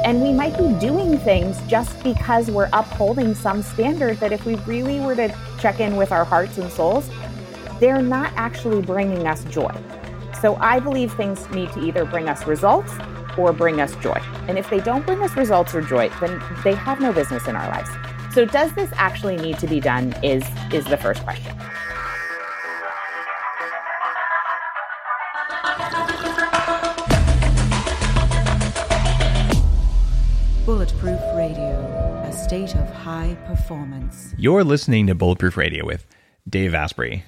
And we might be doing things just because we're upholding some standard that if we really were to check in with our hearts and souls, they're not actually bringing us joy. So I believe things need to either bring us results or bring us joy. And if they don't bring us results or joy, then they have no business in our lives. So does this actually need to be done is the first question. Bulletproof Radio, a state of high performance. You're listening to Bulletproof Radio with Dave Asprey.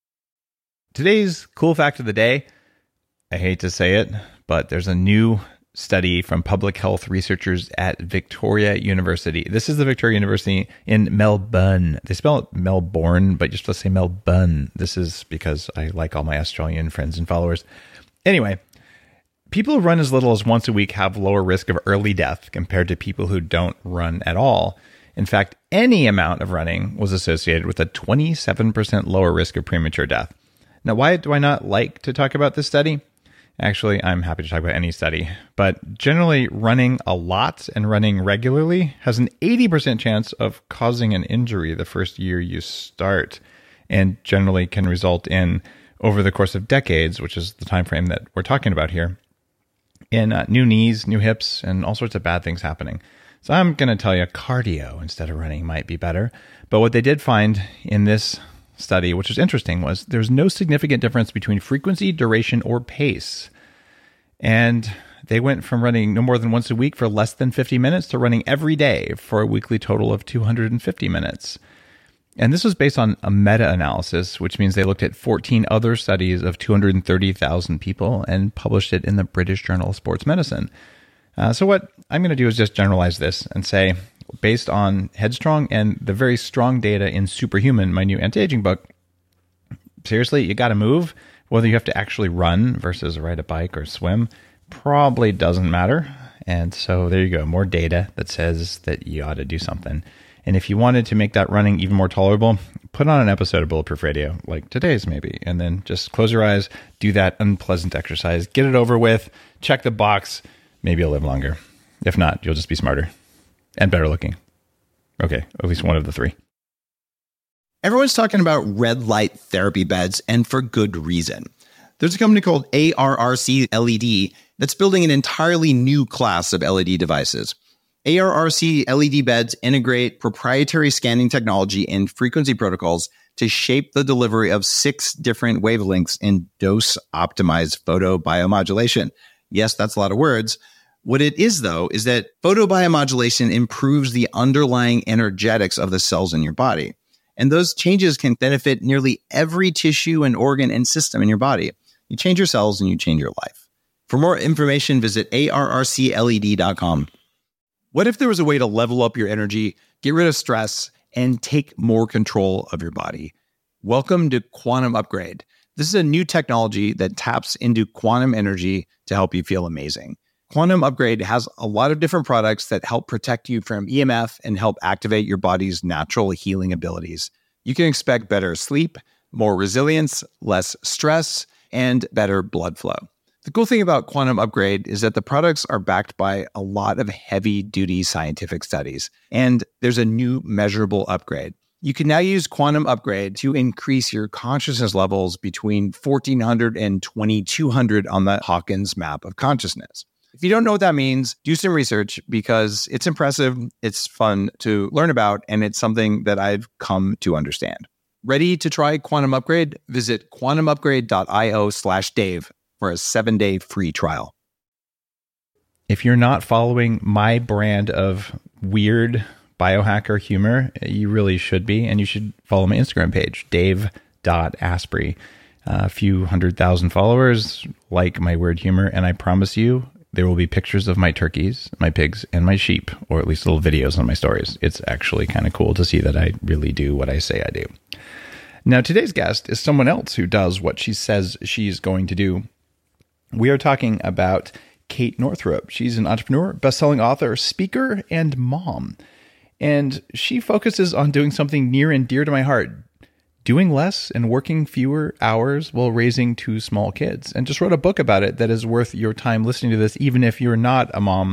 Today's cool fact of the day, I hate to say it, but there's a new study from public health researchers at Victoria University. This is the Victoria University in Melbourne. They spell it Melbourne, but you're supposed to say Melbourne. This is because I like all my Australian friends and followers. Anyway, people who run as little as once a week have lower risk of early death compared to people who don't run at all. In fact, any amount of running was associated with a 27% lower risk of premature death. Now, why do I not like to talk about this study? Actually, I'm happy to talk about any study, but generally running a lot and running regularly has an 80% chance of causing an injury the first year you start, and generally can result in, over the course of decades, which is the time frame that we're talking about here, in new knees, new hips, and all sorts of bad things happening. So I'm going to tell you cardio instead of running might be better. But what they did find in this study, which was interesting, was there's no significant difference between frequency, duration, or pace. And they went from running no more than once a week for less than 50 minutes to running every day for a weekly total of 250 minutes. And this was based on a meta-analysis, which means they looked at 14 other studies of 230,000 people and published it in the British Journal of Sports Medicine. So what I'm going to do is just generalize this and say, based on Headstrong and the very strong data in Superhuman, my new anti-aging book, seriously, you got to move. Whether you have to actually run versus ride a bike or swim probably doesn't matter. And so there you go, more data that says that you ought to do something. And if you wanted to make that running even more tolerable, put on an episode of Bulletproof Radio, like today's maybe, and then just close your eyes, do that unpleasant exercise, get it over with, check the box, maybe you'll live longer. If not, you'll just be smarter and better looking. Okay, at least one of the three. Everyone's talking about red light therapy beds, and for good reason. There's a company called ARRC LED that's building an entirely new class of LED devices. ARRC LED beds integrate proprietary scanning technology and frequency protocols to shape the delivery of 6 different wavelengths in dose-optimized photobiomodulation. Yes, that's a lot of words. What it is, though, is that photobiomodulation improves the underlying energetics of the cells in your body. And those changes can benefit nearly every tissue and organ and system in your body. You change your cells and you change your life. For more information, visit arrcled.com. What if there was a way to level up your energy, get rid of stress, and take more control of your body? Welcome to Quantum Upgrade. This is a new technology that taps into quantum energy to help you feel amazing. Quantum Upgrade has a lot of different products that help protect you from EMF and help activate your body's natural healing abilities. You can expect better sleep, more resilience, less stress, and better blood flow. The cool thing about Quantum Upgrade is that the products are backed by a lot of heavy-duty scientific studies, and there's a new measurable upgrade. You can now use Quantum Upgrade to increase your consciousness levels between 1,400 and 2,200 on the Hawkins map of consciousness. If you don't know what that means, do some research because it's impressive, it's fun to learn about, and it's something that I've come to understand. Ready to try Quantum Upgrade? Visit quantumupgrade.io/Dave for a 7-day free trial. If you're not following my brand of weird biohacker humor, you really should be, and you should follow my Instagram page, dave.asprey. A few 100,000 followers like my weird humor, and I promise you, there will be pictures of my turkeys, my pigs, and my sheep, or at least little videos on my stories. It's actually kind of cool to see that I really do what I say I do. Now, today's guest is someone else who does what she says she's going to do. We are talking about Kate Northrup. She's an entrepreneur, best-selling author, speaker, and mom. And she focuses on doing something near and dear to my heart, doing less and working fewer hours while raising 2 small kids, and just wrote a book about it that is worth your time listening to this, even if you're not a mom,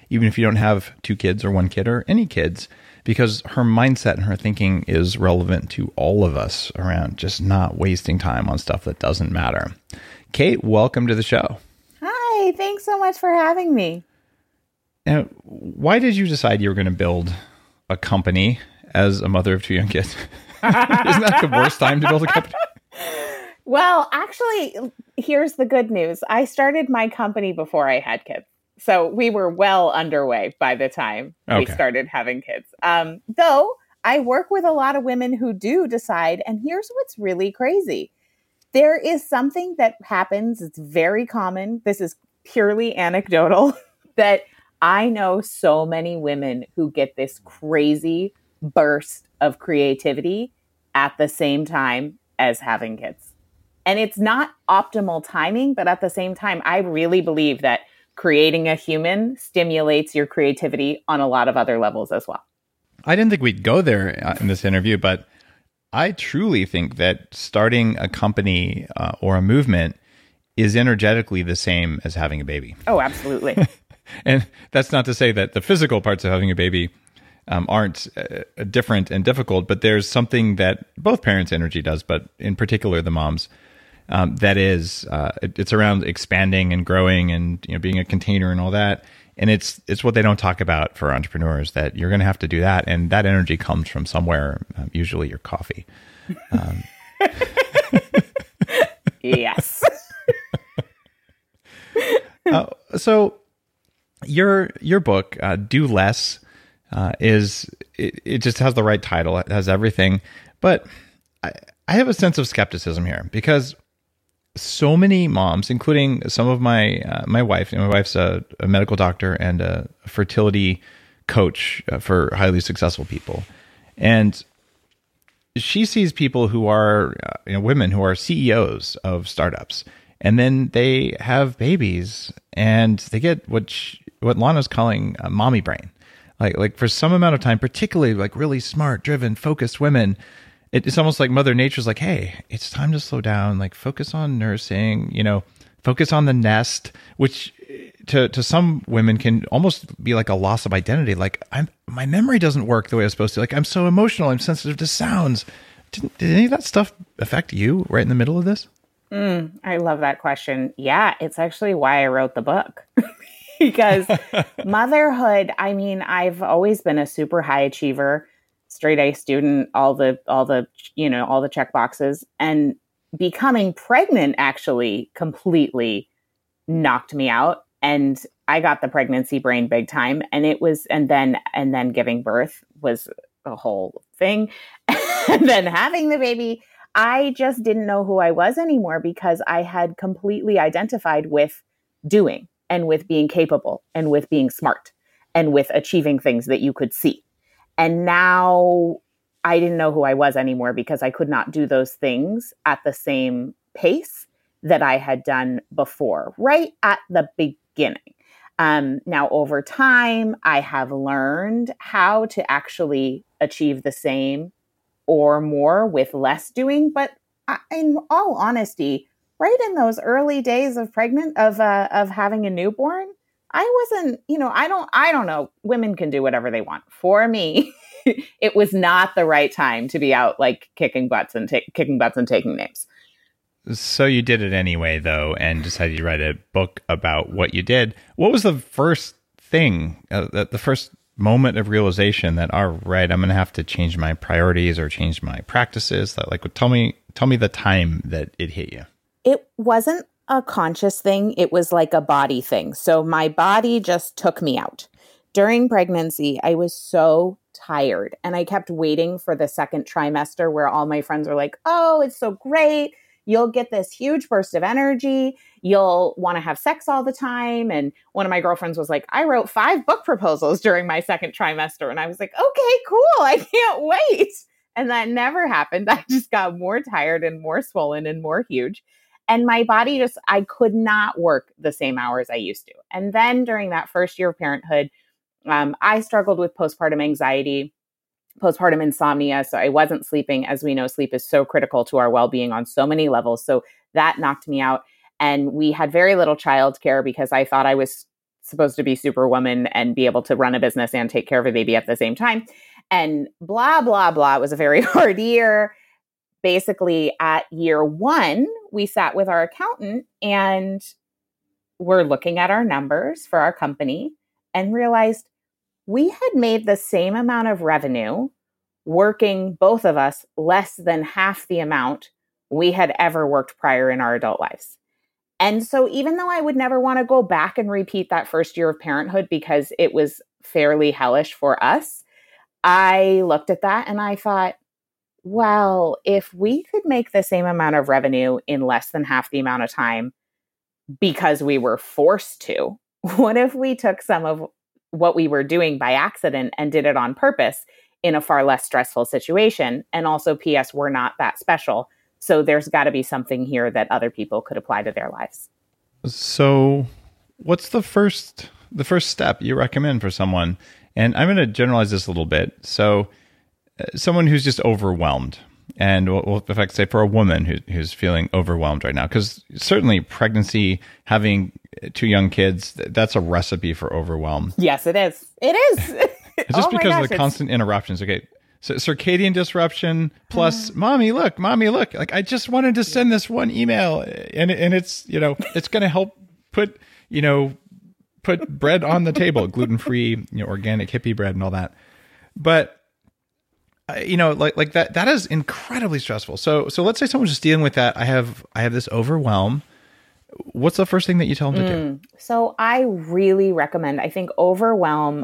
even if you don't have 2 kids or 1 kid or any kids, because her mindset and her thinking is relevant to all of us around just not wasting time on stuff that doesn't matter. Kate, welcome to the show. Hi, thanks so much for having me. Now, why did you decide you were going to build a company as a mother of 2 young kids? Isn't that the worst time to build a company? Well, actually, here's the good news. I started my company before I had kids. So we were well underway by the time we started having kids. Though I work with a lot of women who do decide, and here's what's really crazy. There is something that happens. It's very common. This is purely anecdotal that I know so many women who get this crazy burst of creativity at the same time as having kids. And it's not optimal timing, but at the same time, I really believe that creating a human stimulates your creativity on a lot of other levels as well. I didn't think we'd go there in this interview, but I truly think that starting a company or a movement is energetically the same as having a baby. Oh, absolutely. And that's not to say that the physical parts of having a baby aren't different and difficult, but there's something that both parents' energy does, but in particular the moms, that is, it's around expanding and growing and being a container and all that. And it's what they don't talk about for entrepreneurs, that you're going to have to do that. And that energy comes from somewhere, usually your coffee. Yes. So your book, Do Less, it just has the right title. It has everything. But I have a sense of skepticism here, because so many moms, including some of my wife, my wife's a medical doctor and a fertility coach for highly successful people. And she sees people who are, women who are CEOs of startups, and then they have babies and they get what Lana's calling mommy brain. Like for some amount of time, particularly like really smart, driven, focused women, it's almost like Mother Nature's like, hey, it's time to slow down, like focus on nursing, focus on the nest, which to some women can almost be like a loss of identity. Like my memory doesn't work the way it's supposed to. Like I'm so emotional, I'm sensitive to sounds. Did any of that stuff affect you right in the middle of this? I love that question. Yeah, it's actually why I wrote the book. Because motherhood, I mean, I've always been a super high achiever, straight A student, all the check boxes, and becoming pregnant actually completely knocked me out. And I got the pregnancy brain big time. And then giving birth was a whole thing. And then having the baby, I just didn't know who I was anymore, because I had completely identified with doing and with being capable and with being smart and with achieving things that you could see. And now I didn't know who I was anymore, because I could not do those things at the same pace that I had done before, right at the beginning. Now, over time, I have learned how to actually achieve the same or more with less doing. But in all honesty, right in those early days of having a newborn, I wasn't, I don't know. Women can do whatever they want. For me, it was not the right time to be out like kicking butts and taking names. So you did it anyway, though, and decided to write a book about what you did. What was the first thing, the first moment of realization that, all right, I'm going to have to change my priorities or change my practices? Tell me the time that it hit you. It wasn't a conscious thing. It was like a body thing. So my body just took me out. During pregnancy, I was so tired, and I kept waiting for the second trimester where all my friends were like, oh, it's so great. You'll get this huge burst of energy. You'll want to have sex all the time. And one of my girlfriends was like, I wrote 5 book proposals during my second trimester. And I was like, okay, cool. I can't wait. And that never happened. I just got more tired and more swollen and more huge. And my body I could not work the same hours I used to. And then during that first year of parenthood, I struggled with postpartum anxiety, postpartum insomnia. So I wasn't sleeping. As we know, sleep is so critical to our well-being on so many levels. So that knocked me out. And we had very little childcare because I thought I was supposed to be superwoman and be able to run a business and take care of a baby at the same time. And blah, blah, blah. It was a very hard year. Basically, at year 1, we sat with our accountant and we're looking at our numbers for our company and realized we had made the same amount of revenue working, both of us, less than half the amount we had ever worked prior in our adult lives. And so even though I would never want to go back and repeat that first year of parenthood because it was fairly hellish for us, I looked at that and I thought, well, if we could make the same amount of revenue in less than half the amount of time because we were forced to, what if we took some of what we were doing by accident and did it on purpose in a far less stressful situation? And also, P.S., we're not that special. So there's got to be something here that other people could apply to their lives. So what's the first step you recommend for someone? And I'm going to generalize this a little bit. So someone who's just overwhelmed, and we'll in fact say for a woman who's feeling overwhelmed right now, because certainly pregnancy, having 2 young kids, that's a recipe for overwhelm. Yes, it is. It is. Just because of the constant interruptions. Okay. So circadian disruption plus mommy, look, like I just wanted to send this one email and it's, it's going to help put bread on the table, gluten-free, organic hippie bread and all that. But like that is incredibly stressful. So let's say someone's just dealing with that. I have this overwhelm. What's the first thing that you tell them to do? So I really recommend, I think overwhelm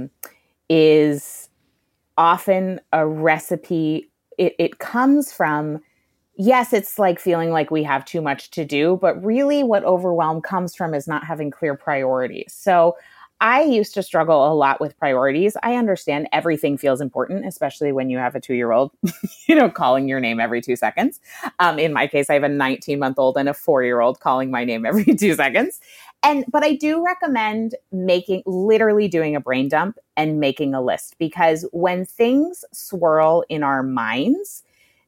is often a recipe. It comes from, yes, it's like feeling like we have too much to do, but really what overwhelm comes from is not having clear priorities. So I used to struggle a lot with priorities. I understand everything feels important, especially when you have a 2-year-old, calling your name every 2 seconds. In my case, I have a 19-month-old and a 4-year-old calling my name every 2 seconds. But I do recommend literally doing a brain dump and making a list, because when things swirl in our minds,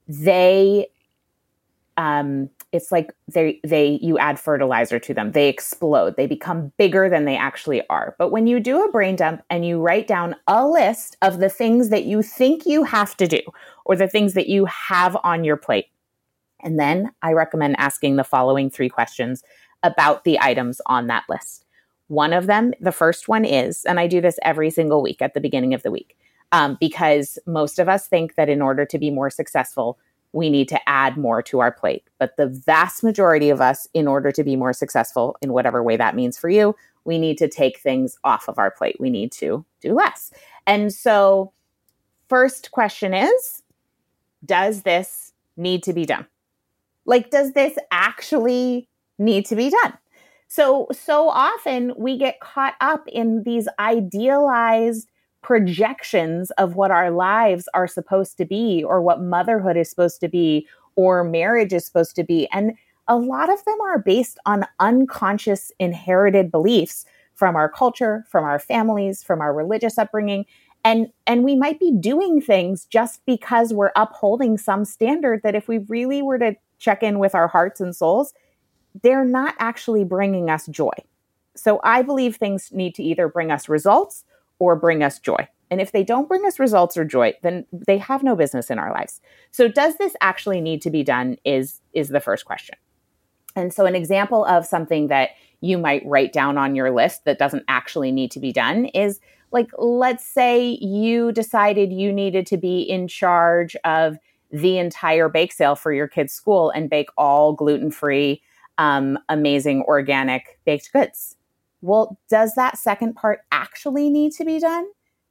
it's like you add fertilizer to them. They explode. They become bigger than they actually are. But when you do a brain dump and you write down a list of the things that you think you have to do or the things that you have on your plate, and then I recommend asking the following 3 questions about the items on that list. One of them, the first one is, and I do this every single week at the beginning of the week, because most of us think that in order to be more successful, we need to add more to our plate. But the vast majority of us, in order to be more successful in whatever way that means for you, we need to take things off of our plate. We need to do less. And so first question is, does this need to be done? Like, does this actually need to be done? So often we get caught up in these idealized projections of what our lives are supposed to be, or what motherhood is supposed to be, or marriage is supposed to be. And a lot of them are based on unconscious inherited beliefs from our culture, from our families, from our religious upbringing. And we might be doing things just because we're upholding some standard that if we really were to check in with our hearts and souls, they're not actually bringing us joy. So I believe things need to either bring us results or bring us joy. And if they don't bring us results or joy, then they have no business in our lives. So does this actually need to be done is the first question. And so an example of something that you might write down on your list that doesn't actually need to be done is, like, let's say you decided you needed to be in charge of the entire bake sale for your kids' school and bake all gluten-free, amazing organic baked goods. Well, does that second part actually need to be done?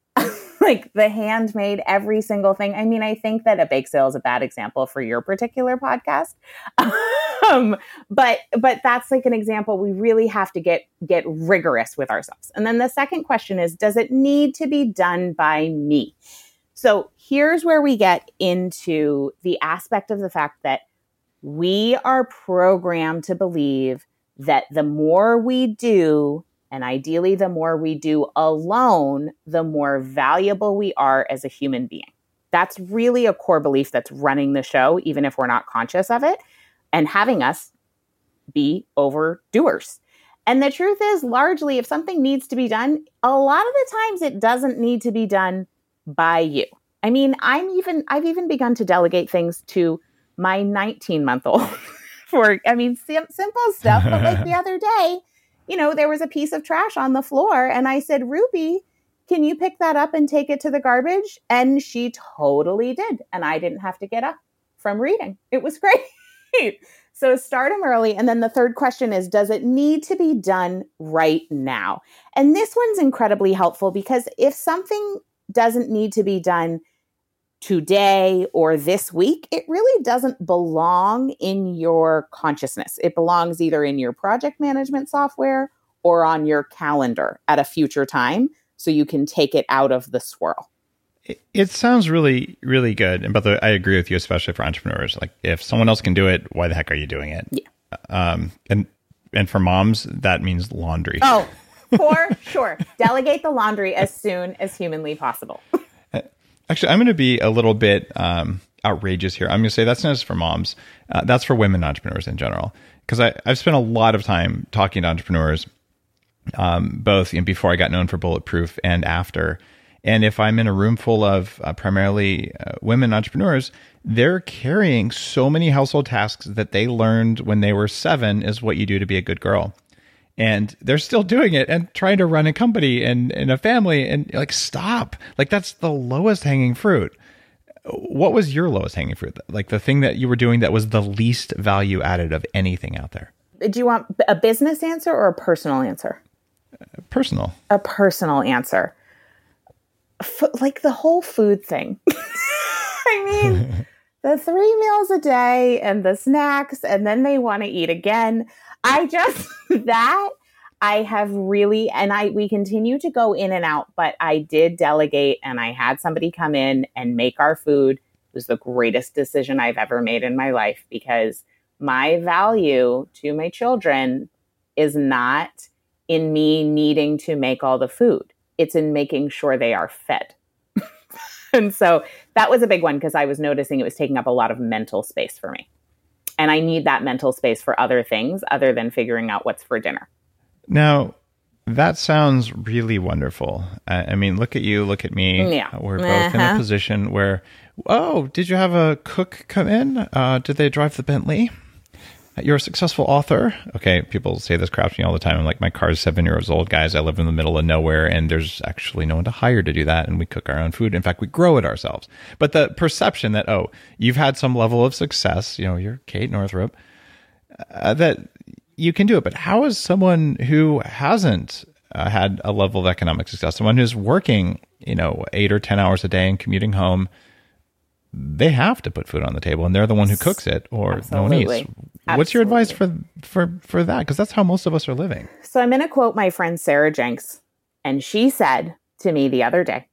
Like the handmade, every single thing. I mean, I think that a bake sale is a bad example for your particular podcast. But that's like an example. We really have to get rigorous with ourselves. And then the second question is, does it need to be done by me? So here's where we get into the aspect of the fact that we are programmed to believe that the more we do, and ideally the more we do alone, the more valuable we are as a human being. That's really a core belief that's running the show, even if we're not conscious of it, and having us be overdoers. And the truth is, largely, if something needs to be done, a lot of the times it doesn't need to be done by you. I mean, I've even begun to delegate things to my 19-month-old simple stuff. But like the other day, there was a piece of trash on the floor and I said, Ruby, can you pick that up and take it to the garbage? And she totally did. And I didn't have to get up from reading. It was great. So start them early. And then the third question is, does it need to be done right now? And this one's incredibly helpful because if something doesn't need to be done today or this week, it really doesn't belong in your consciousness. It belongs either in your project management software or on your calendar at a future time so you can take it out of the swirl. It sounds really, really good. And I agree with you, especially for entrepreneurs. Like if someone else can do it, why the heck are you doing it? Yeah. And for moms, that means laundry. Oh, for sure. Delegate the laundry as soon as humanly possible. Actually, I'm going to be a little bit outrageous here. I'm going to say that's not just for moms. That's for women entrepreneurs in general. Because I've spent a lot of time talking to entrepreneurs, both before I got known for Bulletproof and after. And if I'm in a room full of primarily women entrepreneurs, they're carrying so many household tasks that they learned when they were 7 is what you do to be a good girl. And they're still doing it and trying to run a company and a family and like, stop. Like that's the lowest hanging fruit. What was your lowest hanging fruit? Like the thing that you were doing that was the least value added of anything out there? Do you want a business answer or a personal answer? Personal. A personal answer. Like the whole food thing. I mean, the 3 meals a day and the snacks, and then they want to eat again. We continue to go in and out, but I did delegate and I had somebody come in and make our food. It was the greatest decision I've ever made in my life because my value to my children is not in me needing to make all the food. It's in making sure they are fed. And so that was a big one because I was noticing it was taking up a lot of mental space for me. And I need that mental space for other things other than figuring out what's for dinner. Now, that sounds really wonderful. I mean, look at you, look at me. Yeah. We're both in a position where, oh, did you have a cook come in? Did they drive the Bentley? You're a successful author. Okay, people say this crap to me all the time. I'm like, my car is 7 years old, guys. I live in the middle of nowhere, and there's actually no one to hire to do that, and we cook our own food. In fact, we grow it ourselves. But the perception that, oh, you've had some level of success, you're Kate Northrup, that you can do it. But how is someone who hasn't had a level of economic success, someone who's working, 8 or 10 hours a day and commuting home, they have to put food on the table and they're the one who cooks it or Absolutely. No one eats. What's your advice for that? Because that's how most of us are living. So I'm going to quote my friend Sarah Jenks. And she said to me the other day,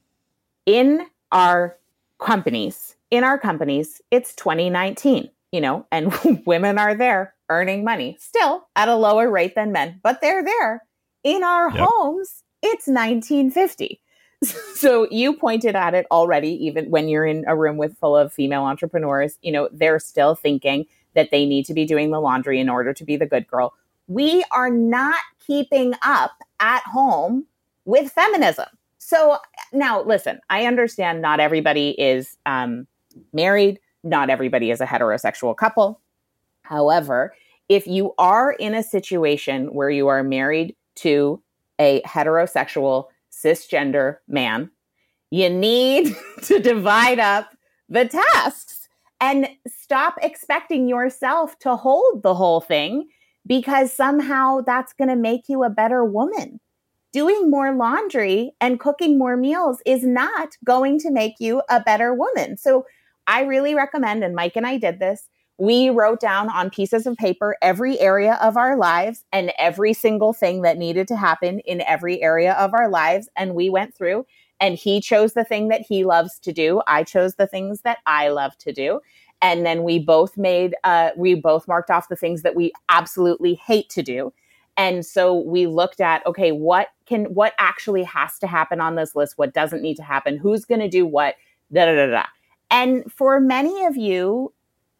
in our companies, it's 2019, and women are there earning money still at a lower rate than men, but they're there. In our homes, it's 1950. So you pointed at it already, even when you're in a room full of female entrepreneurs, they're still thinking that they need to be doing the laundry in order to be the good girl. We are not keeping up at home with feminism. So now listen, I understand not everybody is married. Not everybody is a heterosexual couple. However, if you are in a situation where you are married to a heterosexual cisgender man, you need to divide up the tasks and stop expecting yourself to hold the whole thing because somehow that's going to make you a better woman. Doing more laundry and cooking more meals is not going to make you a better woman. So I really recommend, and Mike and I did this, we wrote down on pieces of paper every area of our lives and every single thing that needed to happen in every area of our lives. And we went through and he chose the thing that he loves to do. I chose the things that I love to do. And then we both marked off the things that we absolutely hate to do. And so we looked at, okay, what actually has to happen on this list? What doesn't need to happen? Who's going to do what? And for many of you,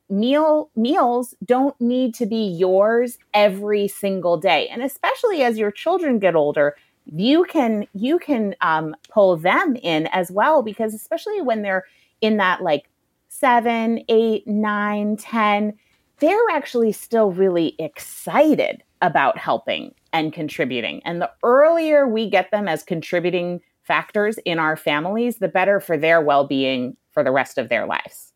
meals don't need to be yours every single day. And especially as your children get older, you can pull them in as well, because especially when they're in that like 7, 8, 9, 10, they're actually still really excited about helping and contributing. And the earlier we get them as contributing factors in our families, the better for their well-being for the rest of their lives.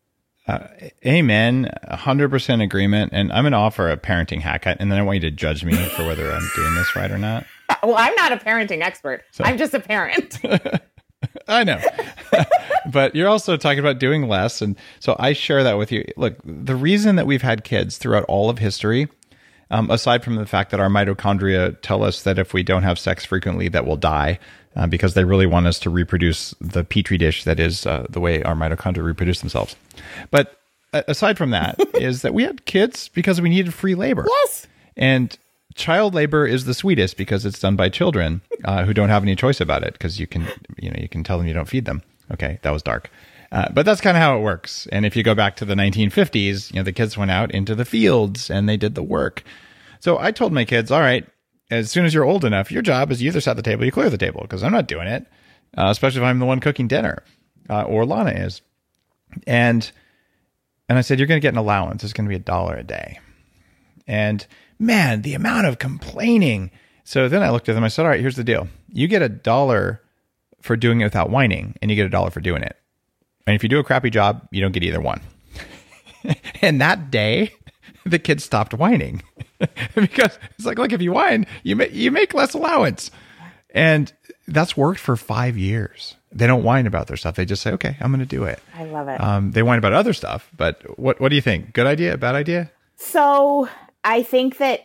Amen. 100% agreement. And I'm going to offer a parenting hack, and then I want you to judge me for whether I'm doing this right or not. Well, I'm not a parenting expert. So, I'm just a parent. I know. But you're also talking about doing less. And so I share that with you. Look, the reason that we've had kids throughout all of history, aside from the fact that our mitochondria tell us that if we don't have sex frequently, that we'll die, because they really want us to reproduce the petri dish that is the way our mitochondria reproduce themselves. But aside from that, is that we had kids because we needed free labor. Yes. And child labor is the sweetest because it's done by children who don't have any choice about it, because you can tell them you don't feed them. Okay, that was dark. But that's kind of how it works. And if you go back to the 1950s, the kids went out into the fields and they did the work. So I told my kids, all right, as soon as you're old enough, your job is you either set the table or you clear the table, because I'm not doing it, especially if I'm the one cooking dinner, or Lana is. And I said, you're going to get an allowance. It's going to be $1 a day. And man, the amount of complaining. So then I looked at them. I said, all right, here's the deal. You get $1 for doing it without whining, and you get $1 for doing it. And if you do a crappy job, you don't get either one. And that day, the kids stopped whining because it's like, look, if you whine, you make less allowance. And that's worked for 5 years. They don't whine about their stuff. They just say, okay, I'm going to do it. I love it. They whine about other stuff, but what do you think? Good idea? Bad idea? So I think that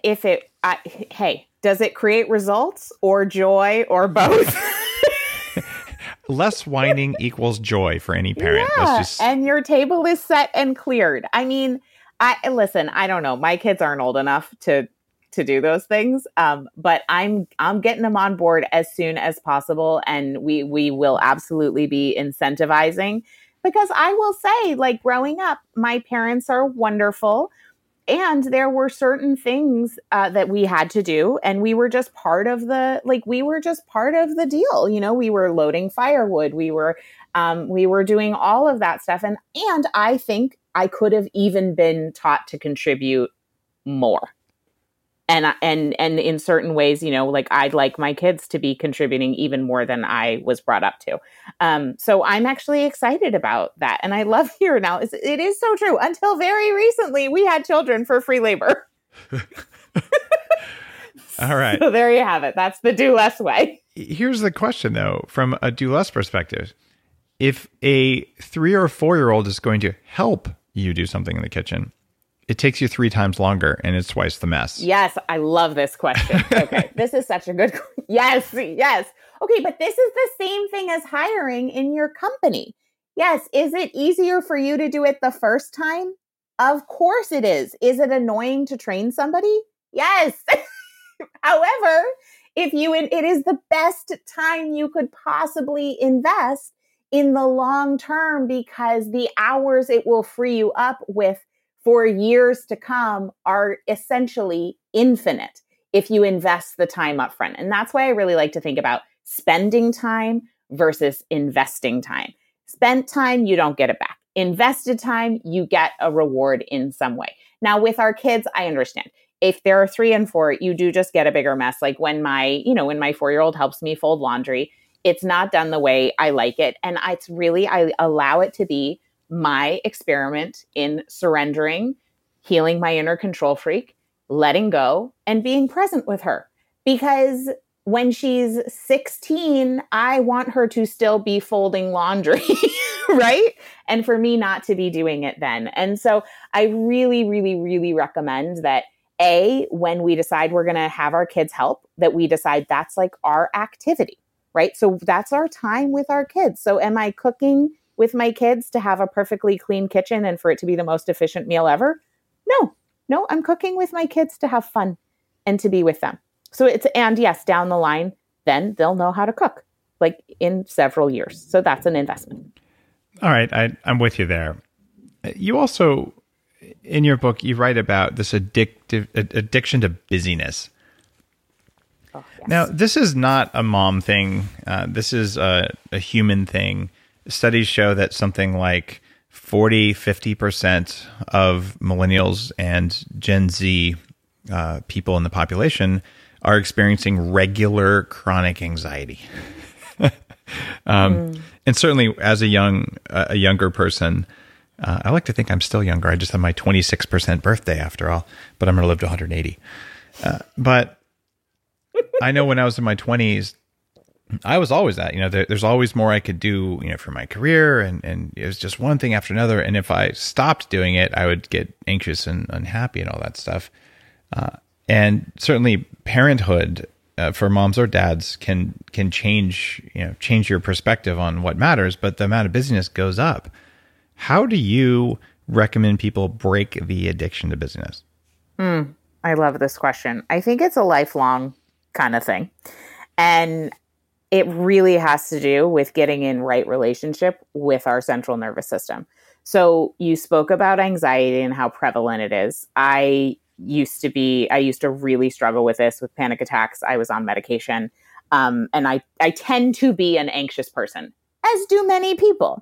does it create results or joy or both? Less whining equals joy for any parent. Yeah, and your table is set and cleared. I mean, listen, I don't know. My kids aren't old enough to do those things, but I'm getting them on board as soon as possible, and we will absolutely be incentivizing, because I will say, like, growing up, my parents are wonderful. And there were certain things that we had to do, and we were just part of the deal. We were loading firewood. We were doing all of that stuff. And I think I could have even been taught to contribute more. And in certain ways, I'd like my kids to be contributing even more than I was brought up to. So I'm actually excited about that. And I love here now. It is so true. Until very recently, we had children for free labor. All right. So there you have it. That's the do less way. Here's the question, though, from a do less perspective. If a 3 or 4-year-old is going to help you do something in the kitchen, it takes you 3 times longer and it's twice the mess. Yes, I love this question. Okay, this is such a good yes. Okay, but this is the same thing as hiring in your company. Yes, is it easier for you to do it the first time? Of course it is. Is it annoying to train somebody? Yes. However, it is the best time you could possibly invest in the long term, because the hours it will free you up with for years to come are essentially infinite if you invest the time up front. And that's why I really like to think about spending time versus investing time. Spent time, you don't get it back. Invested time, you get a reward in some way. Now, with our kids, I understand. If there are 3 and 4, you do just get a bigger mess. Like when my 4-year-old helps me fold laundry, it's not done the way I like it. And I allow it to be my experiment in surrendering, healing my inner control freak, letting go, and being present with her. Because when she's 16, I want her to still be folding laundry, right? And for me not to be doing it then. And so I really, really, really recommend that, when we decide we're going to have our kids help, that we decide that's like our activity, right? So that's our time with our kids. So am I cooking with my kids to have a perfectly clean kitchen and for it to be the most efficient meal ever? No, I'm cooking with my kids to have fun and to be with them. So yes, down the line, then they'll know how to cook, like in several years. So that's an investment. All right. I'm with you there. You also in your book, you write about this addiction to busyness. Oh, yes. Now, this is not a mom thing. This is a human thing. Studies show that something like 50% of millennials and Gen Z people in the population are experiencing regular chronic anxiety. And certainly as a younger person, I like to think I'm still younger. I just had my 26% birthday after all, but I'm going to live to 180. But I know when I was in my 20s, I was always that, there's always more I could do, for my career. And it was just one thing after another. And if I stopped doing it, I would get anxious and unhappy and all that stuff. And certainly parenthood for moms or dads can change your perspective on what matters, but the amount of busyness goes up. How do you recommend people break the addiction to busyness? I love this question. I think it's a lifelong kind of thing. And it really has to do with getting in right relationship with our central nervous system. So you spoke about anxiety and how prevalent it is. I used to really struggle with this, with panic attacks. I was on medication. And I tend to be an anxious person, as do many people.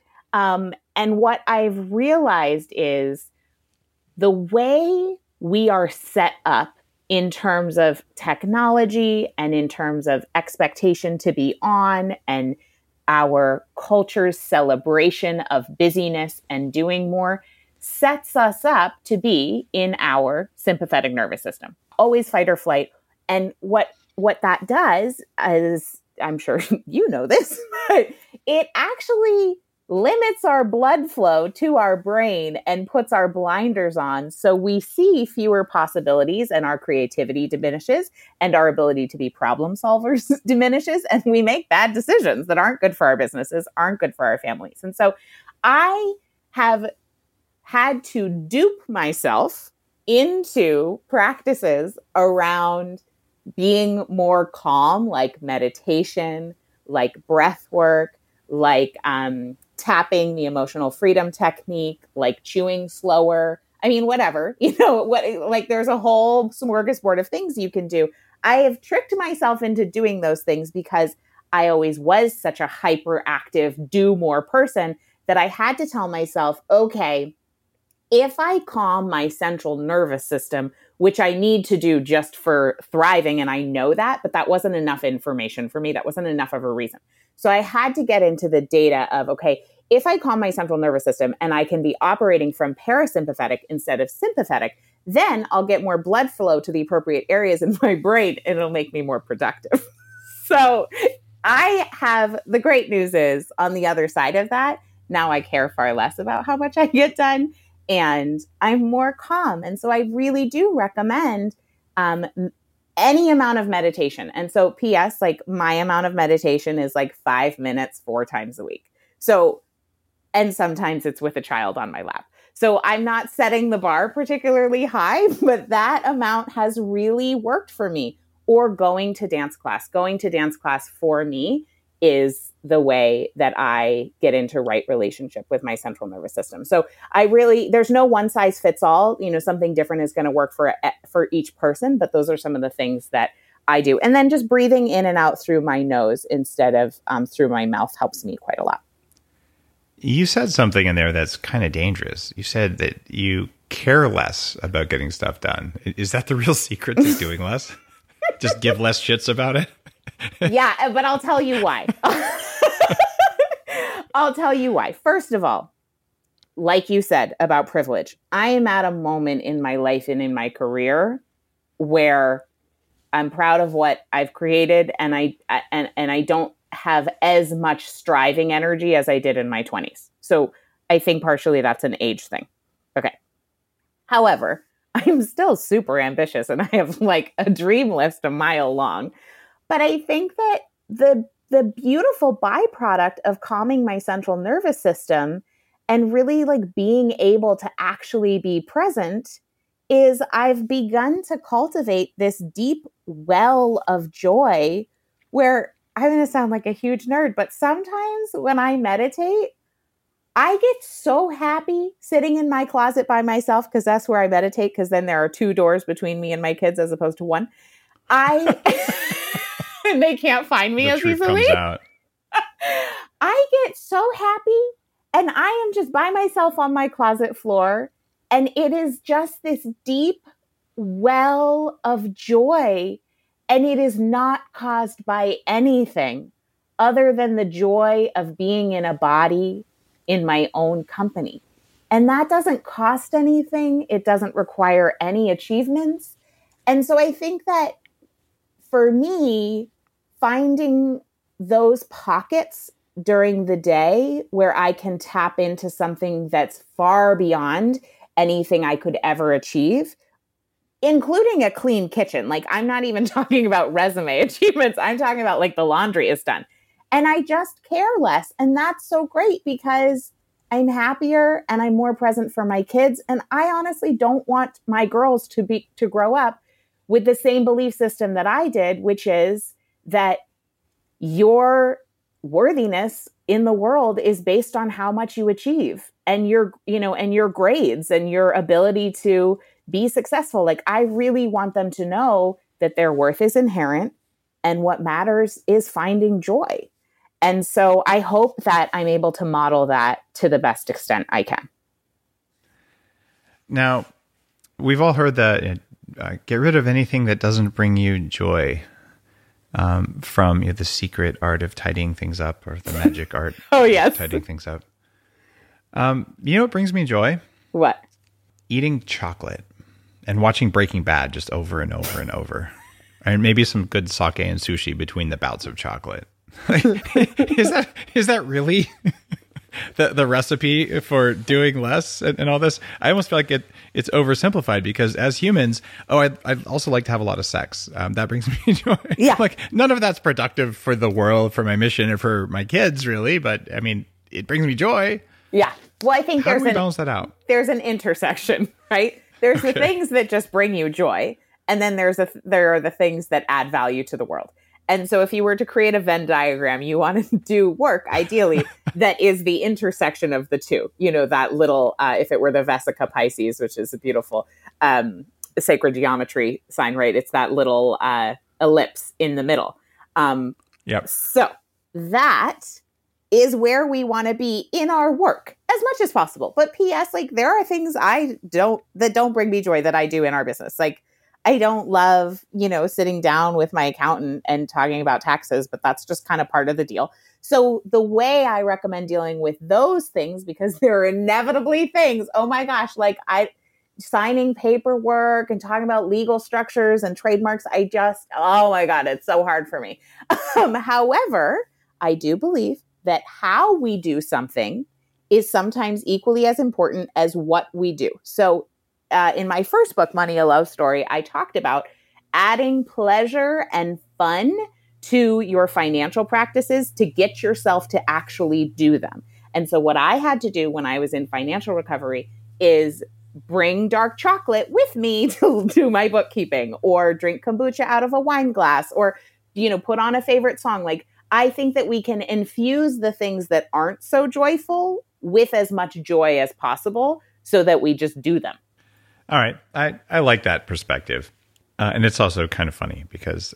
And what I've realized is the way we are set up in terms of technology and in terms of expectation to be on and our culture's celebration of busyness and doing more sets us up to be in our sympathetic nervous system, always fight or flight. And what that does is, I'm sure you know this, but it actually limits our blood flow to our brain and puts our blinders on. So we see fewer possibilities and our creativity diminishes and our ability to be problem solvers diminishes. And we make bad decisions that aren't good for our businesses, aren't good for our families. And so I have had to dupe myself into practices around being more calm, like meditation, like breath work, like tapping the emotional freedom technique, like chewing slower. I mean, whatever, there's a whole smorgasbord of things you can do. I have tricked myself into doing those things because I always was such a hyperactive, do more person that I had to tell myself, okay, if I calm my central nervous system, which I need to do just for thriving, and I know that, but that wasn't enough information for me. That wasn't enough of a reason. So I had to get into the data of, okay, if I calm my central nervous system and I can be operating from parasympathetic instead of sympathetic, then I'll get more blood flow to the appropriate areas in my brain and it'll make me more productive. So the great news is on the other side of that, now I care far less about how much I get done and I'm more calm. And so I really do recommend any amount of meditation. And so PS, like my amount of meditation is like 5 minutes, 4 times a week. So, and sometimes it's with a child on my lap. So I'm not setting the bar particularly high, but that amount has really worked for me. Or going to dance class. Going to dance class for me is the way that I get into right relationship with my central nervous system. So there's no one size fits all, something different is going to work for each person, but those are some of the things that I do. And then just breathing in and out through my nose instead of through my mouth helps me quite a lot. You said something in there that's kind of dangerous. You said that you care less about getting stuff done. Is that the real secret to doing less? Just give less shits about it? Yeah, but I'll tell you why. I'll tell you why. First of all, like you said about privilege, I am at a moment in my life and in my career where I'm proud of what I've created, and I don't have as much striving energy as I did in my 20s. So I think partially that's an age thing. Okay. However, I'm still super ambitious and I have like a dream list a mile long. But I think that the beautiful byproduct of calming my central nervous system and really like being able to actually be present is I've begun to cultivate this deep well of joy where I'm going to sound like a huge nerd, but sometimes when I meditate, I get so happy sitting in my closet by myself because that's where I meditate, because then there are 2 doors between me and my kids as opposed to 1. And they can't find me as easily. I get so happy, and I am just by myself on my closet floor, and it is just this deep well of joy, and it is not caused by anything other than the joy of being in a body in my own company. And that doesn't cost anything. It doesn't require any achievements. And so I think that for me, finding those pockets during the day where I can tap into something that's far beyond anything I could ever achieve, including a clean kitchen. Like, I'm not even talking about resume achievements. I'm talking about like the laundry is done. And I just care less. And that's so great because I'm happier and I'm more present for my kids. And I honestly don't want my girls to grow up with the same belief system that I did, which is that your worthiness in the world is based on how much you achieve and your grades and your ability to be successful. Like, I really want them to know that their worth is inherent and what matters is finding joy. And so I hope that I'm able to model that to the best extent I can. Now, we've all heard that get rid of anything that doesn't bring you joy, from the secret art of tidying things up, or the magic art of tidying things up. What brings me joy? What? Eating chocolate and watching Breaking Bad just over and over and over. And maybe some good sake and sushi between the bouts of chocolate. Is that really the recipe for doing less and all this? I almost feel like it's oversimplified, because as humans, I'd also like to have a lot of sex. That brings me joy. Yeah. Like, none of that's productive for the world, for my mission, or for my kids, really. But I mean, it brings me joy. Yeah. Well, I think how do we balance that out? There's an intersection, right? There's the things that just bring you joy, and then there are the things that add value to the world. And so if you were to create a Venn diagram, you want to do work, ideally, that is the intersection of the two. That little, if it were the Vesica Pisces, which is a beautiful sacred geometry sign, right? It's that little ellipse in the middle. Yep. So that is where we want to be in our work as much as possible. But P.S., like, there are things that don't bring me joy that I do in our business. Like, I don't love, sitting down with my accountant and talking about taxes, but that's just kind of part of the deal. So the way I recommend dealing with those things, because there are inevitably things, oh my gosh, like signing paperwork and talking about legal structures and trademarks, oh my God, it's so hard for me. However, I do believe that how we do something is sometimes equally as important as what we do. So in my first book, Money, a Love Story, I talked about adding pleasure and fun to your financial practices to get yourself to actually do them. And so what I had to do when I was in financial recovery is bring dark chocolate with me to do my bookkeeping, or drink kombucha out of a wine glass, or, put on a favorite song. Like, I think that we can infuse the things that aren't so joyful with as much joy as possible so that we just do them. All right. I like that perspective. And it's also kind of funny because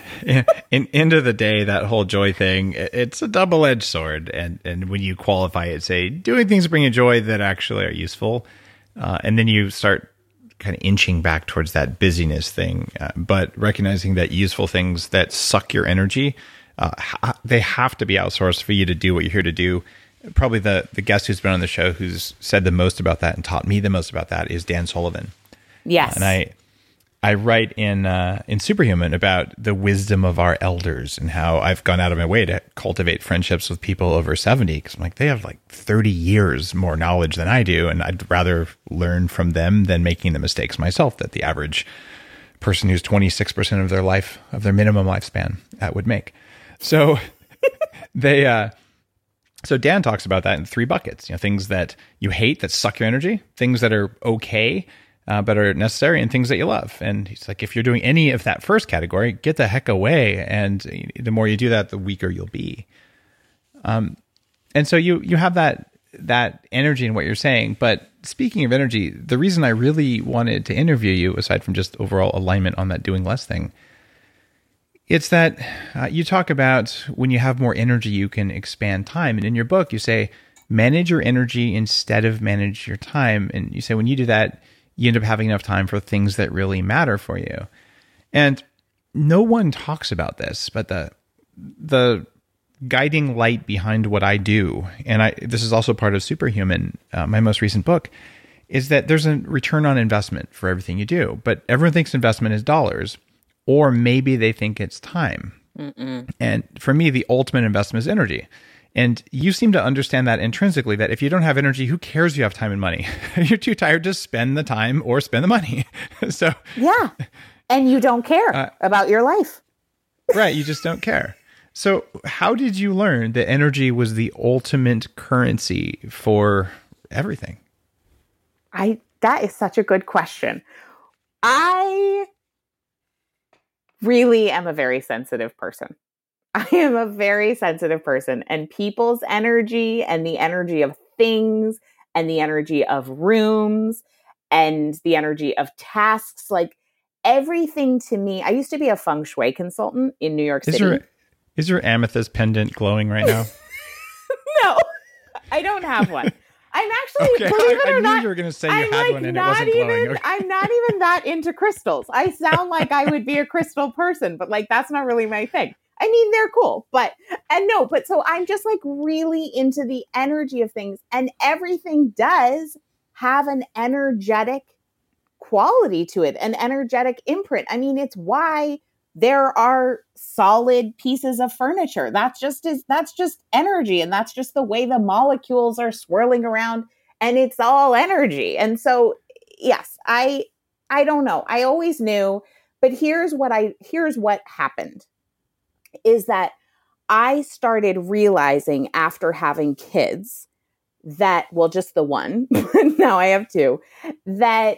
in end of the day, that whole joy thing, it's a double-edged sword. And when you qualify it, say, doing things that bring you joy that actually are useful, and then you start kind of inching back towards that busyness thing, but recognizing that useful things that suck your energy, they have to be outsourced for you to do what you're here to do. Probably the guest who's been on the show who's said the most about that and taught me the most about that is Dan Sullivan. Yes. And I write in Superhuman about the wisdom of our elders and how I've gone out of my way to cultivate friendships with people over 70, because I'm like, they have like 30 years more knowledge than I do, and I'd rather learn from them than making the mistakes myself that the average person who's 26% of their life, of their minimum lifespan, would make. So So Dan talks about that in 3 buckets. Things that you hate that suck your energy, things that are okay but are necessary, and things that you love. And he's like, if you're doing any of that first category, get the heck away. And the more you do that, the weaker you'll be. And so you have that that energy in what you're saying. But speaking of energy, the reason I really wanted to interview you, aside from just overall alignment on that doing less thing, it's that you talk about when you have more energy, you can expand time. And in your book, you say, manage your energy instead of manage your time. And you say when you do that, you end up having enough time for things that really matter for you. And no one talks about this, but the guiding light behind what I do, and this is also part of Superhuman, my most recent book, is that there's a return on investment for everything you do. But everyone thinks investment is dollars, or maybe they think it's time. And for me, the ultimate investment is energy. And you seem to understand that intrinsically, that if you don't have energy, who cares if you have time and money? You're too tired to spend the time or spend the money. So yeah. And you don't care about your life. Right. You just don't care. So how did you learn that energy was the ultimate currency for everything? That is such a good question. I really am a very sensitive person. I am a very sensitive person, and people's energy and the energy of things and the energy of rooms and the energy of tasks, like everything to me. I used to be a feng shui consultant in New York City. Is your amethyst pendant glowing right now? No, I don't have one. I'm actually, believe it or not, you were going to say you had one and it wasn't glowing. Okay. I'm not even that into crystals. I sound like I would be a crystal person, but like that's not really my thing. I mean, they're cool, but so I'm just like really into the energy of things, and everything does have an energetic quality to it, an energetic imprint. I mean, it's why there are solid pieces of furniture. That's just energy, and that's just the way the molecules are swirling around, and it's all energy. And so, yes, I don't know. I always knew, but here's what happened. Is that I started realizing after having kids that, well, just the one, now I have two, that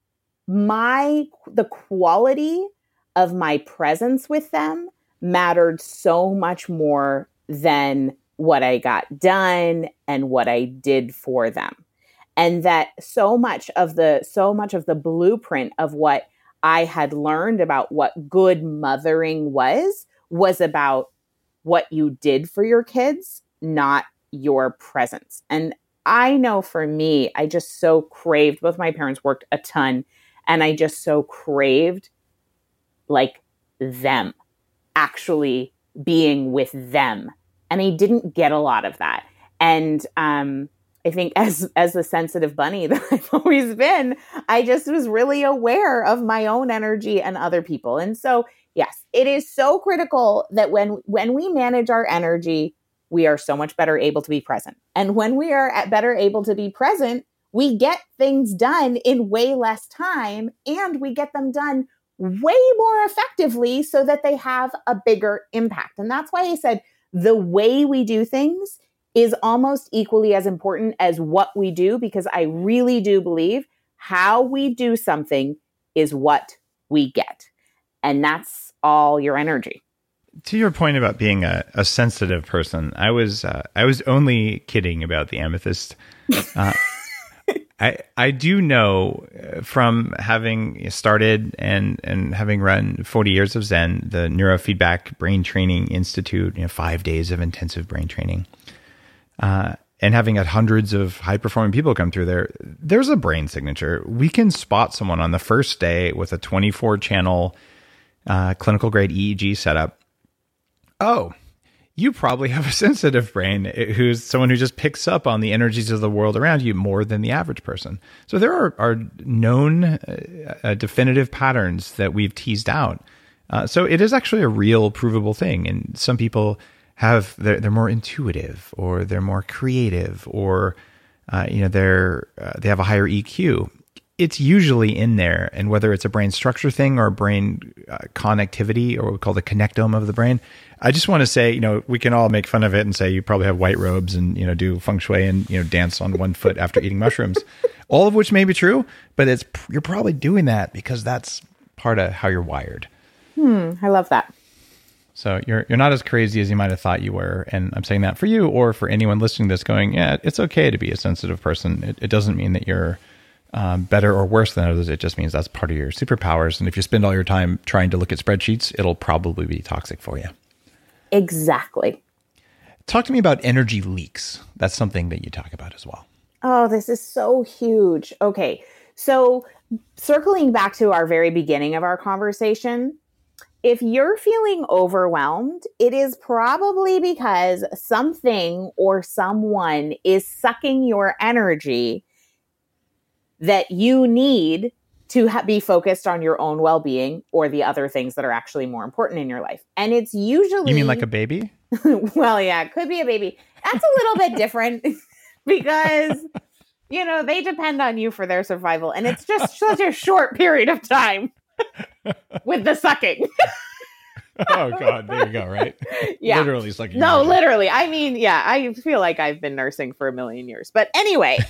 the quality of my presence with them mattered so much more than what I got done and what I did for them. And that so much of the blueprint of what I had learned about what good mothering was about what you did for your kids, not your presence. And I know for me, I just so craved, both my parents worked a ton, and I just so craved like them, actually being with them. And I didn't get a lot of that. And I think as the sensitive bunny that I've always been, I just was really aware of my own energy and other people. And so, yes, it is so critical that when we manage our energy, we are so much better able to be present. And when we are better able to be present, we get things done in way less time, and we get them done way more effectively so that they have a bigger impact. And that's why I said the way we do things is almost equally as important as what we do, because I really do believe how we do something is what we get. And that's all your energy. To your point about being a sensitive person, I was only kidding about the amethyst. I do know from having started and having run 40 years of Zen, the Neurofeedback Brain Training Institute, 5 days of intensive brain training, and having had hundreds of high-performing people come through there, there's a brain signature. We can spot someone on the first day with a 24-channel clinical-grade EEG setup. Oh, you probably have a sensitive brain, who's someone who just picks up on the energies of the world around you more than the average person. So there are known definitive patterns that we've teased out. So it is actually a real provable thing. And some people they're more intuitive, or they're more creative, or they have a higher EQ. It's usually in there, and whether it's a brain structure thing or a brain connectivity, or what we call the connectome of the brain. I just want to say, we can all make fun of it and say you probably have white robes and, do feng shui and, dance on one foot after eating mushrooms, all of which may be true, but you're probably doing that because that's part of how you're wired. I love that. So you're not as crazy as you might have thought you were. And I'm saying that for you or for anyone listening to this going, yeah, it's okay to be a sensitive person. It doesn't mean that you're better or worse than others. It just means that's part of your superpowers. And if you spend all your time trying to look at spreadsheets, it'll probably be toxic for you. Exactly. Talk to me about energy leaks. That's something that you talk about as well. Oh, this is so huge. Okay. So circling back to our very beginning of our conversation, if you're feeling overwhelmed, it is probably because something or someone is sucking your energy that you need to be focused on your own well-being or the other things that are actually more important in your life. And it's usually... You mean like a baby? Well, yeah, it could be a baby. That's a little bit different because, they depend on you for their survival. And it's just such a short period of time with the sucking. Oh, God. There you go, right? Yeah. Literally sucking. No, literally. I mean, yeah, I feel like I've been nursing for a million years. But anyway,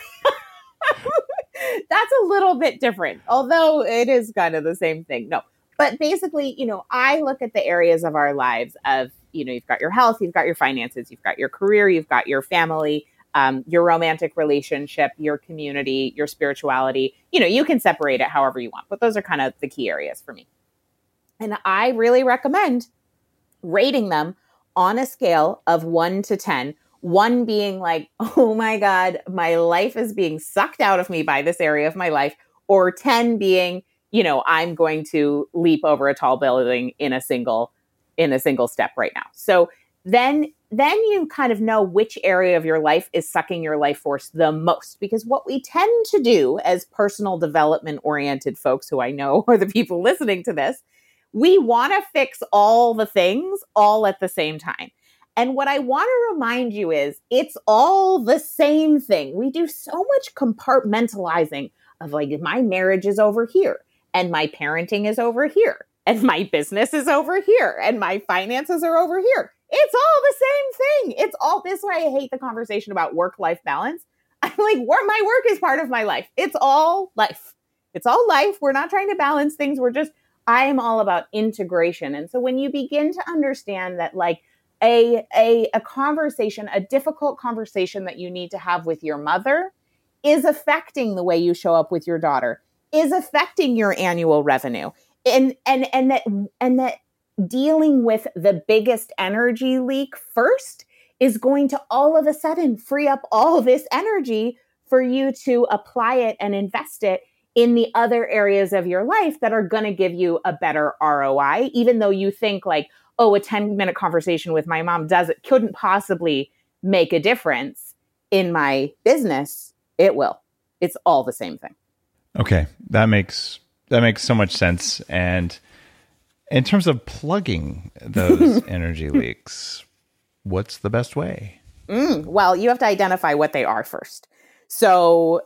that's a little bit different, although it is kind of the same thing. No, but basically, I look at the areas of our lives of, you've got your health, you've got your finances, you've got your career, you've got your family, your romantic relationship, your community, your spirituality. You can separate it however you want, but those are kind of the key areas for me. And I really recommend rating them on a scale of 1 to 10. 1 being like, oh my God, my life is being sucked out of me by this area of my life. Or 10 being, I'm going to leap over a tall building in a single step right now. So then you kind of know which area of your life is sucking your life force the most. Because what we tend to do as personal development oriented folks who I know are the people listening to this, we want to fix all the things all at the same time. And what I want to remind you is it's all the same thing. We do so much compartmentalizing of like, my marriage is over here and my parenting is over here and my business is over here and my finances are over here. It's all the same thing. It's all this way. I hate the conversation about work-life balance. I'm like, my work is part of my life. It's all life. It's all life. We're not trying to balance things. I am all about integration. And so when you begin to understand that like a conversation, a difficult conversation that you need to have with your mother is affecting the way you show up with your daughter, is affecting your annual revenue. And that dealing with the biggest energy leak first is going to all of a sudden free up all this energy for you to apply it and invest it in the other areas of your life that are going to give you a better ROI, even though you think like, oh, a 10-minute conversation with my mom couldn't possibly make a difference in my business. It will. It's all the same thing. Okay. That makes so much sense. And in terms of plugging those energy leaks, what's the best way? Well, you have to identify what they are first. So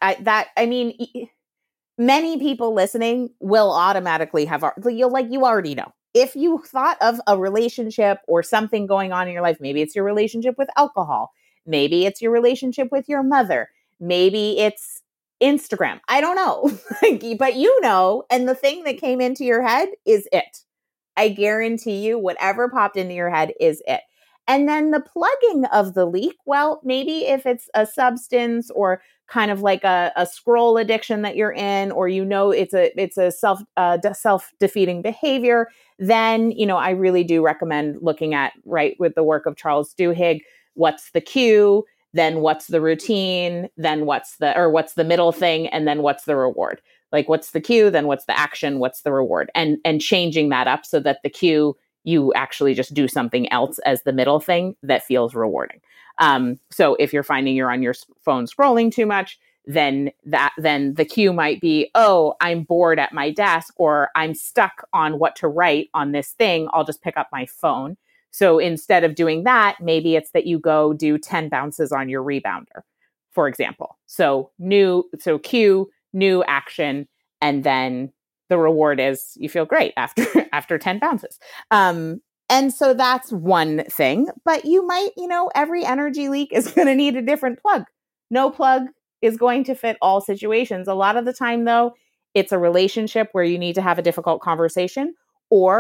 many people listening will automatically have, you already know. If you thought of a relationship or something going on in your life, maybe it's your relationship with alcohol, maybe it's your relationship with your mother, maybe it's Instagram. I don't know, but and the thing that came into your head is it. I guarantee you whatever popped into your head is it. And then the plugging of the leak, well, maybe if it's a substance or kind of like a scroll addiction that you're in, or it's a self-defeating behavior, then I really do recommend looking at, right, with the work of Charles Duhigg, what's the cue, then what's the routine, then what's the middle thing, and then what's the reward. Like what's the cue, then what's the action, what's the reward, and changing that up so that the cue, you actually just do something else as the middle thing that feels rewarding. So if you're finding you're on your phone scrolling too much, then the cue might be, oh, I'm bored at my desk, or I'm stuck on what to write on this thing. I'll just pick up my phone. So instead of doing that, maybe it's that you go do 10 bounces on your rebounder, for example. So cue, new action, and then the reward is you feel great after 10 bounces. And so that's one thing, but you might, every energy leak is going to need a different plug. No plug is going to fit all situations. A lot of the time though, it's a relationship where you need to have a difficult conversation, or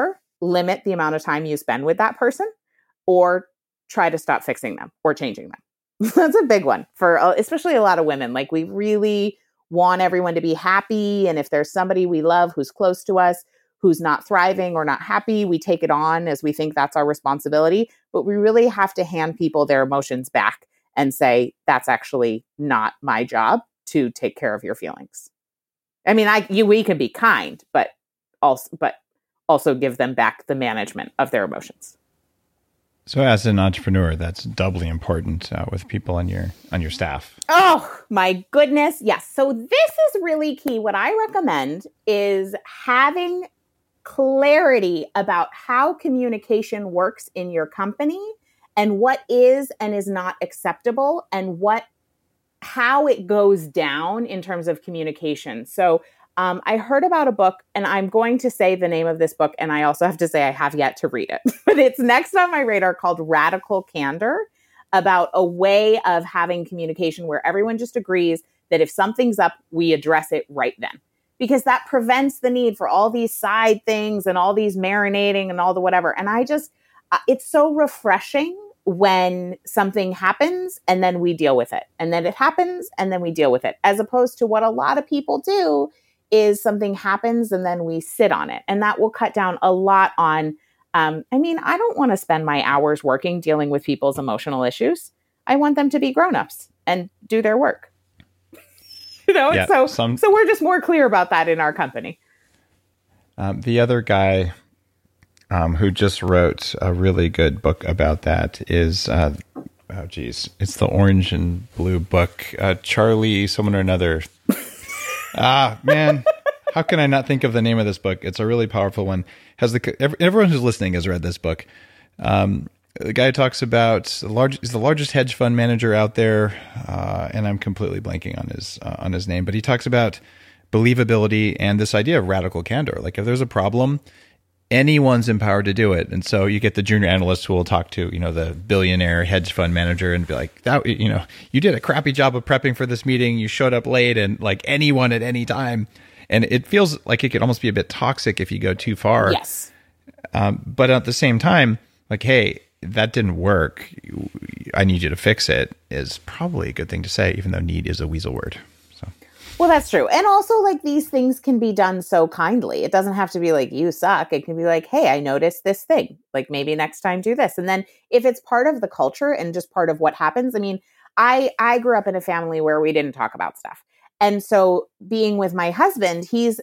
limit the amount of time you spend with that person or try to stop fixing them or changing them. That's a big one for especially a lot of women. Like we really want everyone to be happy. And if there's somebody we love who's close to us, who's not thriving or not happy, we take it on as we think that's our responsibility. But we really have to hand people their emotions back and say, that's actually not my job to take care of your feelings. I mean, we can be kind, but also give them back the management of their emotions. So as an entrepreneur, that's doubly important with people on your staff. Oh, my goodness. Yes. So this is really key. What I recommend is having clarity about how communication works in your company and what is and is not acceptable and how it goes down in terms of communication. So I heard about a book, and I'm going to say the name of this book, and I also have to say I have yet to read it, but it's next on my radar, called Radical Candor, about a way of having communication where everyone just agrees that if something's up, we address it right then. Because that prevents the need for all these side things and all these marinating and all the whatever. And it's so refreshing when something happens and then we deal with it. And then it happens and then we deal with it. As opposed to what a lot of people do is something happens and then we sit on it. And that will cut down a lot on, I don't want to spend my hours working dealing with people's emotional issues. I want them to be grownups and do their work. Yeah, so we're just more clear about that in our company. The other guy who just wrote a really good book about that is, it's the orange and blue book, Charlie someone or another. Man, how can I not think of the name of this book? It's a really powerful one. Everyone who's listening has read this book. The guy talks about he's the largest hedge fund manager out there, and I'm completely blanking on his name. But he talks about believability and this idea of radical candor. Like if there's a problem, anyone's empowered to do it. And so you get the junior analyst who will talk to the billionaire hedge fund manager and be like, that you did a crappy job of prepping for this meeting. You showed up late, and like anyone at any time. And it feels like it could almost be a bit toxic if you go too far. Yes. But at the same time, like, hey, that didn't work. I need you to fix it is probably a good thing to say, even though need is a weasel word. So. Well, that's true. And also, like, these things can be done so kindly. It doesn't have to be like, you suck. It can be like, hey, I noticed this thing. Like, maybe next time do this. And then if it's part of the culture and just part of what happens, I grew up in a family where we didn't talk about stuff. And so being with my husband, he's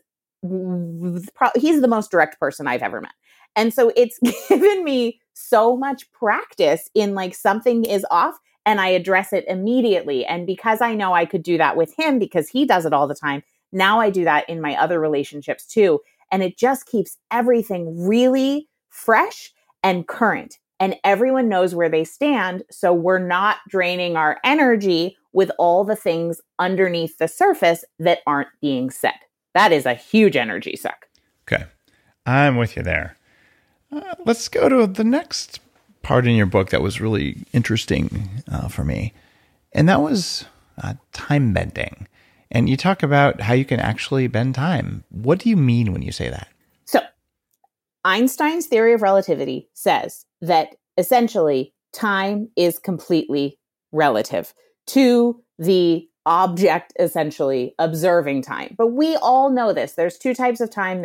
the most direct person I've ever met. And so it's given me so much practice in like something is off and I address it immediately. And because I know I could do that with him because he does it all the time, now I do that in my other relationships too. And it just keeps everything really fresh and current. And everyone knows where they stand. So we're not draining our energy with all the things underneath the surface that aren't being said. That is a huge energy suck. Okay. I'm with you there. Let's go to the next part in your book that was really interesting for me. And that was time bending. And you talk about how you can actually bend time. What do you mean when you say that? So Einstein's theory of relativity says that essentially time is completely relative to the object essentially observing time. But we all know this. There's two types of time.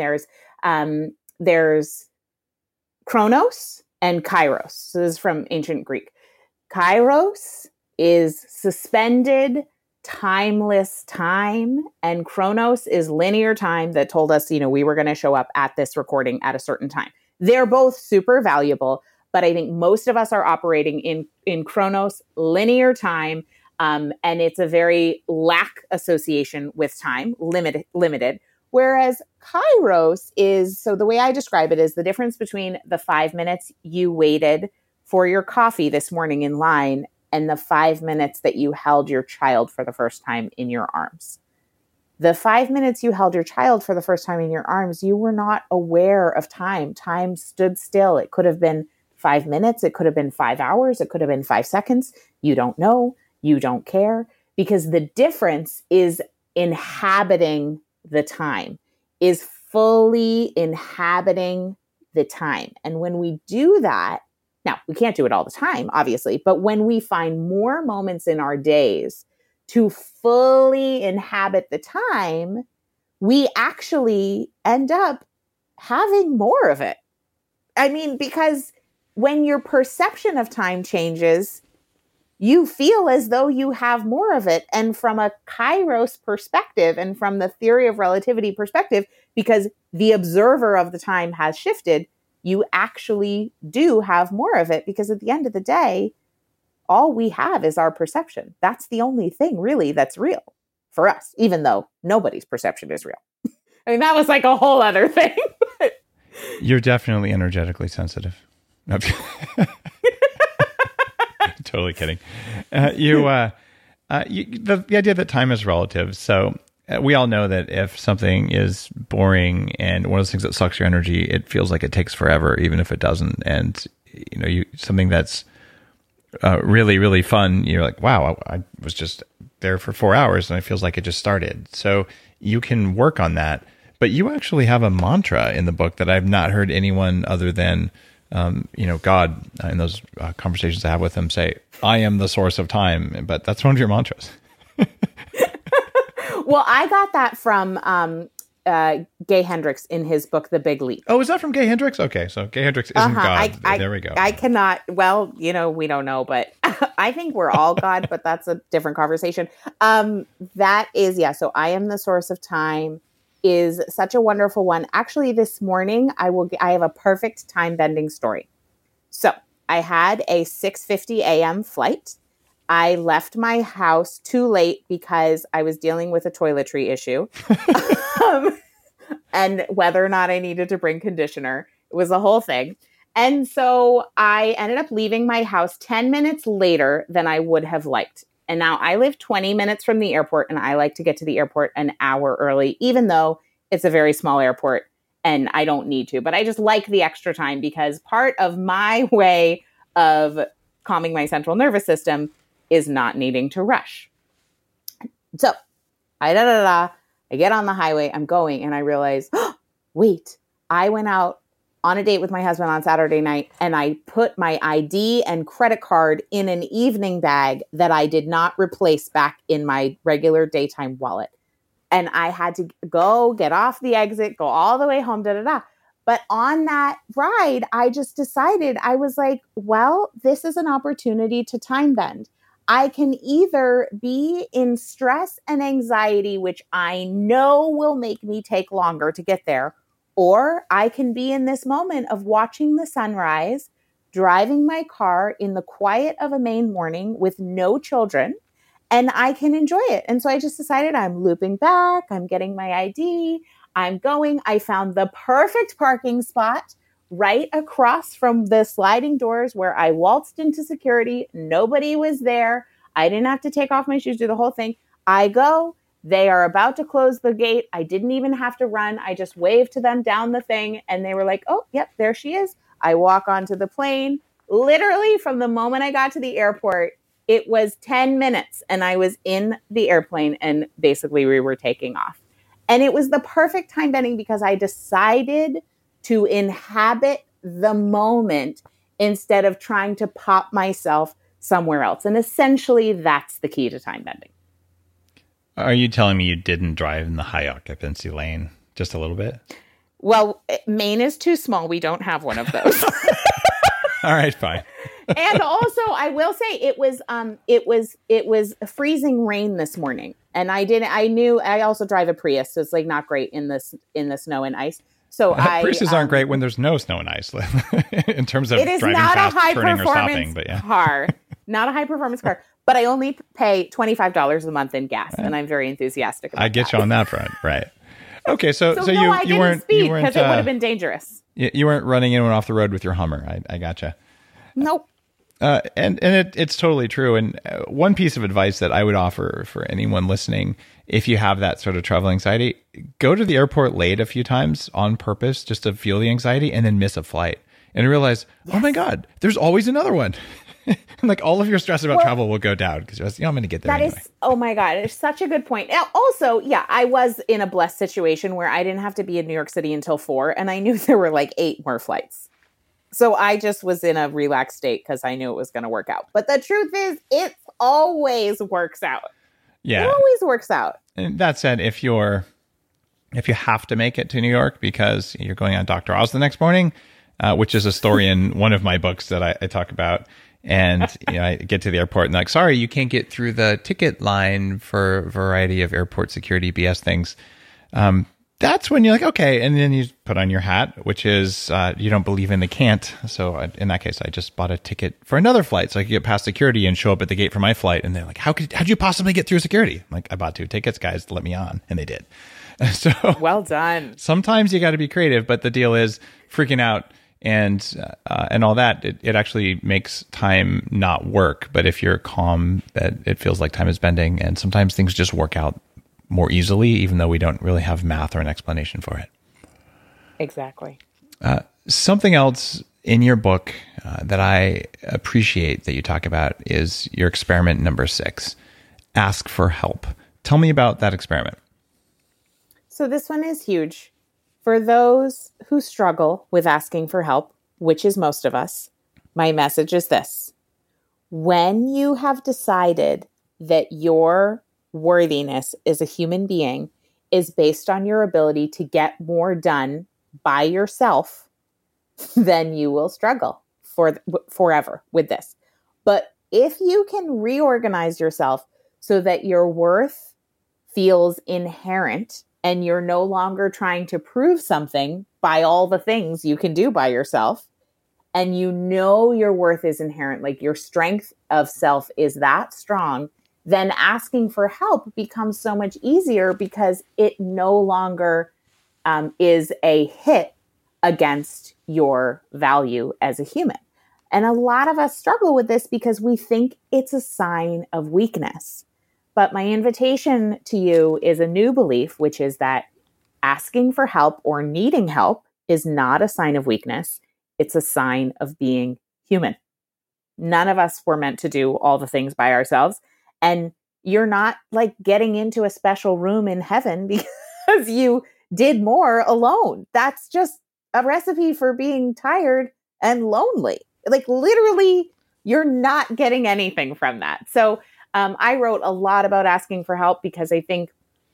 There's Chronos and Kairos. So this is from ancient Greek. Kairos is suspended, timeless time, and Chronos is linear time that told us, we were going to show up at this recording at a certain time. They're both super valuable, but I think most of us are operating in Chronos, linear time, and it's a very lack association with time, limited. Whereas Kairos is, so the way I describe it is the difference between the 5 minutes you waited for your coffee this morning in line and the 5 minutes that you held your child for the first time in your arms. The 5 minutes you held your child for the first time in your arms, you were not aware of time. Time stood still. It could have been 5 minutes. It could have been 5 hours. It could have been 5 seconds. You don't know. You don't care. Because the difference is inhabiting the time, is fully inhabiting the time. And when we do that, now we can't do it all the time, obviously, but when we find more moments in our days to fully inhabit the time, we actually end up having more of it. I mean, because when your perception of time changes, you feel as though you have more of it. And from a Kairos perspective and from the theory of relativity perspective, because the observer of the time has shifted, you actually do have more of it, because at the end of the day, all we have is our perception. That's the only thing really that's real for us, even though nobody's perception is real. I mean, that was like a whole other thing. You're definitely energetically sensitive. No, totally kidding. The idea that time is relative. So we all know that if something is boring and one of those things that sucks your energy, it feels like it takes forever, even if it doesn't. And something that's really, really fun, you're like, wow, I was just there for 4 hours and it feels like it just started. So you can work on that. But you actually have a mantra in the book that I've not heard anyone other than God in those conversations I have with him say, I am the source of time. But that's one of your mantras. Well, I got that from Gay Hendricks in his book, The Big Leap. Oh, is that from Gay Hendricks? Okay, so Gay Hendricks isn't God. There we go. I cannot, well, we don't know, but I think we're all God, but that's a different conversation. That is, so I am the source of time is such a wonderful one. Actually, this morning, I have a perfect time bending story. So I had a 6:50 a.m. flight. I left my house too late because I was dealing with a toiletry issue and whether or not I needed to bring conditioner. It was a whole thing. And so I ended up leaving my house 10 minutes later than I would have liked. And now I live 20 minutes from the airport, and I like to get to the airport an hour early, even though it's a very small airport and I don't need to. But I just like the extra time, because part of my way of calming my central nervous system is not needing to rush. So I get on the highway, I'm going, and I realize, wait, I went out on a date with my husband on Saturday night, and I put my ID and credit card in an evening bag that I did not replace back in my regular daytime wallet. And I had to go get off the exit, go all the way home, But on that ride, I just decided, I was like, well, this is an opportunity to time bend. I can either be in stress and anxiety, which I know will make me take longer to get there, or I can be in this moment of watching the sunrise, driving my car in the quiet of a Maine morning with no children, and I can enjoy it. And so I just decided I'm looping back, I'm getting my ID, I'm going. I found the perfect parking spot right across from the sliding doors where I waltzed into security. Nobody was there. I didn't have to take off my shoes, do the whole thing. I go. They are about to close the gate. I didn't even have to run. I just waved to them down the thing, and they were like, oh, yep, there she is. I walk onto the plane. Literally from the moment I got to the airport, it was 10 minutes, and I was in the airplane, and basically we were taking off. And it was the perfect time bending because I decided to inhabit the moment instead of trying to pop myself somewhere else. And essentially, that's the key to time bending. Are you telling me you didn't drive in the high occupancy lane just a little bit? Well, Maine is too small. We don't have one of those. All right, fine. And also, I will say it was freezing rain this morning, and I also drive a Prius, so it's like not great in the snow and ice. So Priuses aren't great when there's no snow and ice in terms of driving fast, turning or stopping. But yeah, car, not a high performance car. But I only pay $25 a month in gas, and I'm very enthusiastic about that. I get you on that front, right? Okay, so no, you didn't weren't speed because it would have been dangerous. You weren't running anyone off the road with your Hummer. I gotcha. Nope. And it's totally true. And one piece of advice that I would offer for anyone listening, if you have that sort of travel anxiety, go to the airport late a few times on purpose just to feel the anxiety, and then miss a flight and realize, oh my God, there's always another one. Like all of your stress about travel will go down because you're like, I'm going to get there anyway. Oh my God, it's such a good point. Now, also, yeah, I was in a blessed situation where I didn't have to be in New York City until 4, and I knew there were like 8 more flights. So I just was in a relaxed state because I knew it was going to work out. But the truth is, it always works out. Yeah. It always works out. And that said, if you have to make it to New York because you're going on Dr. Oz the next morning, which is a story in one of my books that I talk about, and I get to the airport and like, sorry, you can't get through the ticket line for a variety of airport security BS things. That's when you're like, okay. And then you put on your hat, which is you don't believe in the can't. So in that case, I just bought a ticket for another flight so I could get past security and show up at the gate for my flight. And they're like, how'd you possibly get through security? I'm like, I bought 2 tickets, guys, to let me on. And they did. So well done. Sometimes you got to be creative, but the deal is freaking out and all that. It actually makes time not work. But if you're calm, that it feels like time is bending, and sometimes things just work out more easily, even though we don't really have math or an explanation for it. Exactly. Something else in your book that I appreciate that you talk about is your experiment number 6, ask for help. Tell me about that experiment. So this one is huge. For those who struggle with asking for help, which is most of us, my message is this. When you have decided that your worthiness as a human being is based on your ability to get more done by yourself, then you will struggle forever with this. But if you can reorganize yourself so that your worth feels inherent and you're no longer trying to prove something by all the things you can do by yourself, and you know your worth is inherent, like your strength of self is that strong, then asking for help becomes so much easier because it no longer is a hit against your value as a human. And a lot of us struggle with this because we think it's a sign of weakness. But my invitation to you is a new belief, which is that asking for help or needing help is not a sign of weakness. It's a sign of being human. None of us were meant to do all the things by ourselves. And you're not like getting into a special room in heaven because you did more alone. That's just a recipe for being tired and lonely. Like literally, you're not getting anything from that. So I wrote a lot about asking for help because I think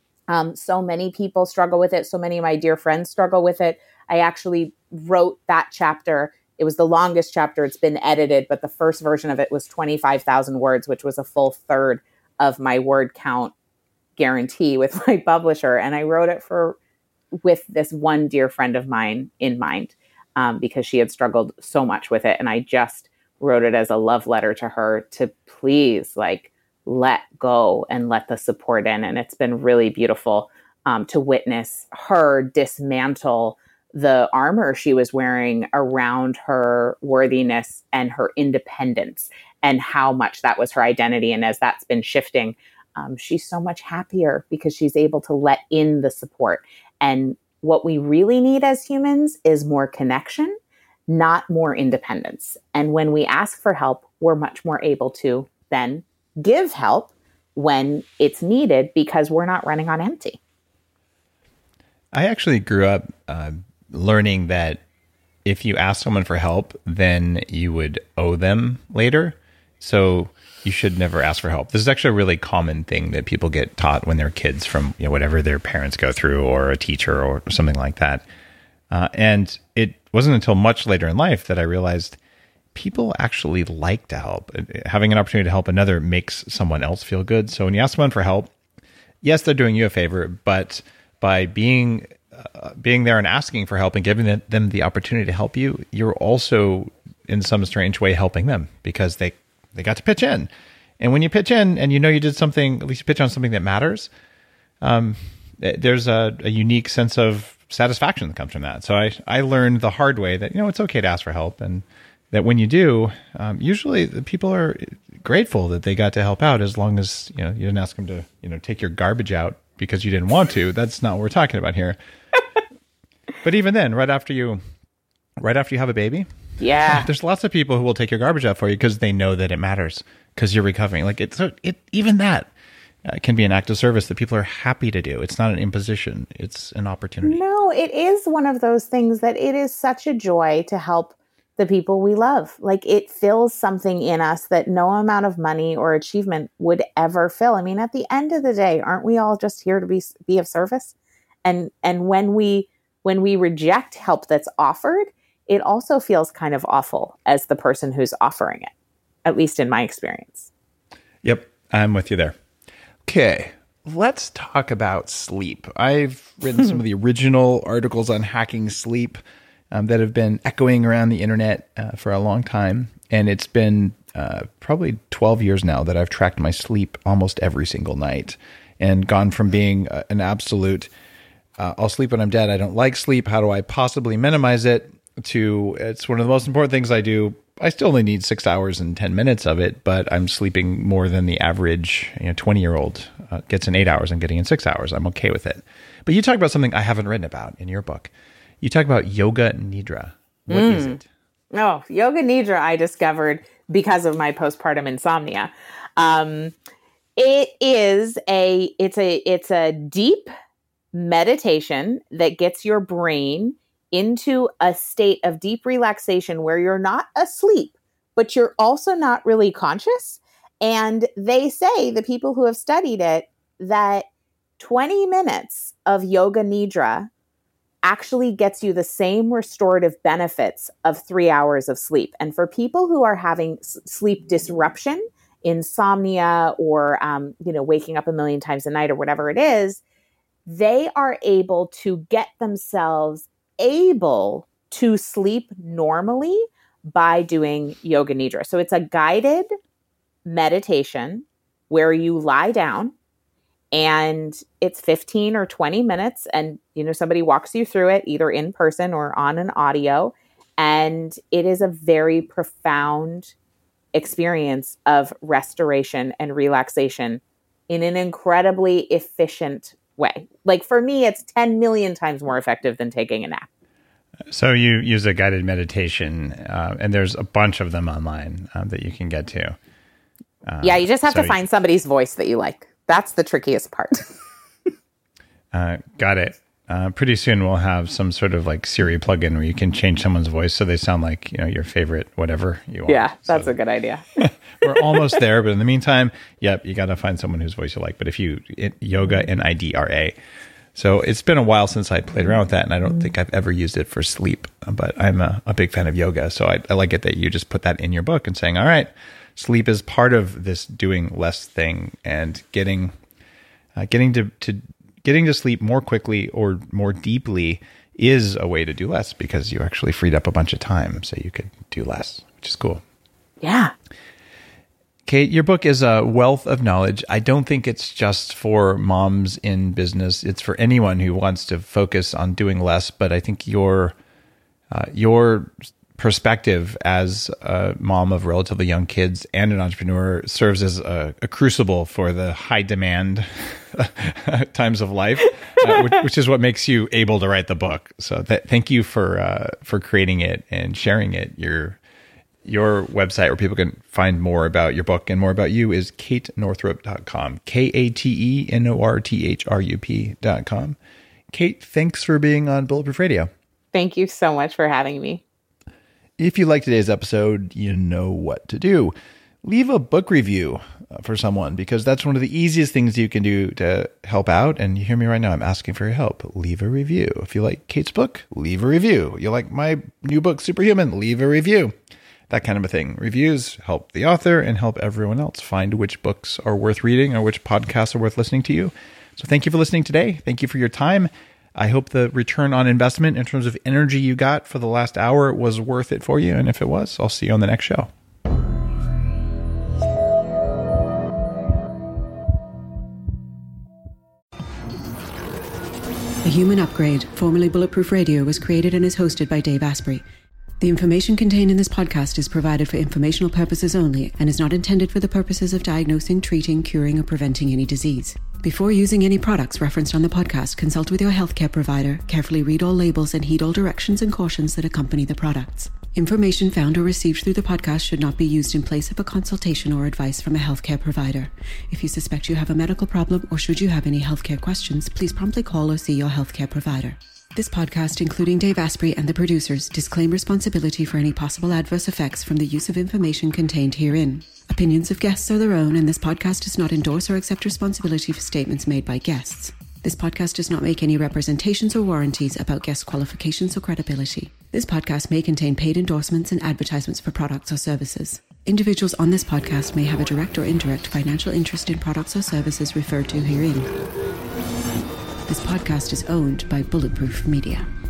so many people struggle with it. So many of my dear friends struggle with it. I actually wrote that chapter. It was the longest chapter. It's been edited, but the first version of it was 25,000 words, which was a full third of my word count guarantee with my publisher. And I wrote it with this one dear friend of mine in mind because she had struggled so much with it. And I just wrote it as a love letter to her to please let go and let the support in. And it's been really beautiful to witness her dismantle the armor she was wearing around her worthiness and her independence and how much that was her identity. And as that's been shifting, she's so much happier because she's able to let in the support. And what we really need as humans is more connection, not more independence. And when we ask for help, we're much more able to then give help when it's needed because we're not running on empty. I actually grew up learning that if you ask someone for help, then you would owe them later. So you should never ask for help. This is actually a really common thing that people get taught when they're kids from whatever their parents go through or a teacher or something like that. And it wasn't until much later in life that I realized people actually like to help. Having an opportunity to help another makes someone else feel good. So when you ask someone for help, yes, they're doing you a favor, but by being there and asking for help and giving them the opportunity to help you, you're also in some strange way helping them because they got to pitch in. And when you pitch in and you did something, at least you pitch on something that matters, there's a unique sense of satisfaction that comes from that. So I learned the hard way that, it's okay to ask for help, and that when you do, usually the people are grateful that they got to help out, as long as, you didn't ask them to, take your garbage out because you didn't want to. That's not what we're talking about here. But even then, right after you have a baby, Yeah. There's lots of people who will take your garbage out for you because they know that it matters because you're recovering. Like even that can be an act of service that people are happy to do. It's not an imposition. It's an opportunity. No, it is one of those things that it is such a joy to help the people we love. Like it fills something in us that no amount of money or achievement would ever fill. I mean, at the end of the day, aren't we all just here to be of service? And when we reject help that's offered, it also feels kind of awful as the person who's offering it, at least in my experience. Yep, I'm with you there. Okay, let's talk about sleep. I've written some of the original articles on hacking sleep that have been echoing around the internet for a long time. And it's been probably 12 years now that I've tracked my sleep almost every single night and gone from being an absolute, I'll sleep when I'm dead, I don't like sleep, how do I possibly minimize it, to it's one of the most important things I do. I still only need 6 hours and 10 minutes of it, but I'm sleeping more than the average 20-year-old gets in 8 hours. I'm getting in 6 hours. I'm okay with it. But you talk about something I haven't written about in your book. You talk about yoga nidra. What is it? Oh, yoga nidra I discovered because of my postpartum insomnia. It's a deep meditation that gets your brain into a state of deep relaxation where you're not asleep, but you're also not really conscious. And they say, the people who have studied it, that 20 minutes of yoga nidra actually gets you the same restorative benefits of 3 hours of sleep. And for people who are having sleep disruption, insomnia, or waking up a million times a night or whatever it is, they are able to get themselves able to sleep normally by doing yoga nidra. So it's a guided meditation where you lie down and it's 15 or 20 minutes and somebody walks you through it either in person or on an audio, and it is a very profound experience of restoration and relaxation in an incredibly efficient way. Like for me, it's 10 million times more effective than taking a nap. So you use a guided meditation, and there's a bunch of them online that you can get to. Yeah, you just have to find somebody's voice that you like. That's the trickiest part. Got it. Pretty soon we'll have some sort of like Siri plugin where you can change someone's voice so they sound like your favorite whatever you want. Yeah, that's a good idea. We're almost there, but in the meantime, yep, you got to find someone whose voice you like. But if you yoga nidra. So it's been a while since I played around with that, and I don't think I've ever used it for sleep. But I'm a big fan of yoga, so I like it that you just put that in your book and saying, all right, sleep is part of this doing less thing, and getting to sleep more quickly or more deeply is a way to do less because you actually freed up a bunch of time so you could do less, which is cool. Yeah. Kate, your book is a wealth of knowledge. I don't think it's just for moms in business. It's for anyone who wants to focus on doing less. But I think your perspective as a mom of relatively young kids and an entrepreneur serves as a crucible for the high demand times of life, which is what makes you able to write the book. So thank you for creating it and sharing it. Your website where people can find more about your book and more about you is katenorthrup.com, KateNorthrup.com. Kate, thanks for being on Bulletproof Radio. Thank you so much for having me. If you like today's episode, you know what to do. Leave a book review for someone, because that's one of the easiest things you can do to help out. And you hear me right now, I'm asking for your help. Leave a review. If you like Kate's book, leave a review. You like my new book, Superhuman, leave a review. That kind of a thing. Reviews help the author and help everyone else find which books are worth reading or which podcasts are worth listening to you. So thank you for listening today. Thank you for your time. I hope the return on investment in terms of energy you got for the last hour was worth it for you. And if it was, I'll see you on the next show. The Human Upgrade, formerly Bulletproof Radio, was created and is hosted by Dave Asprey. The information contained in this podcast is provided for informational purposes only and is not intended for the purposes of diagnosing, treating, curing, or preventing any disease. Before using any products referenced on the podcast, consult with your healthcare provider, carefully read all labels, and heed all directions and cautions that accompany the products. Information found or received through the podcast should not be used in place of a consultation or advice from a healthcare provider. If you suspect you have a medical problem or should you have any healthcare questions, please promptly call or see your healthcare provider. This podcast, including Dave Asprey and the producers, disclaim responsibility for any possible adverse effects from the use of information contained herein. Opinions of guests are their own, and this podcast does not endorse or accept responsibility for statements made by guests. This podcast does not make any representations or warranties about guest qualifications or credibility. This podcast may contain paid endorsements and advertisements for products or services. Individuals on this podcast may have a direct or indirect financial interest in products or services referred to herein. This podcast is owned by Bulletproof Media.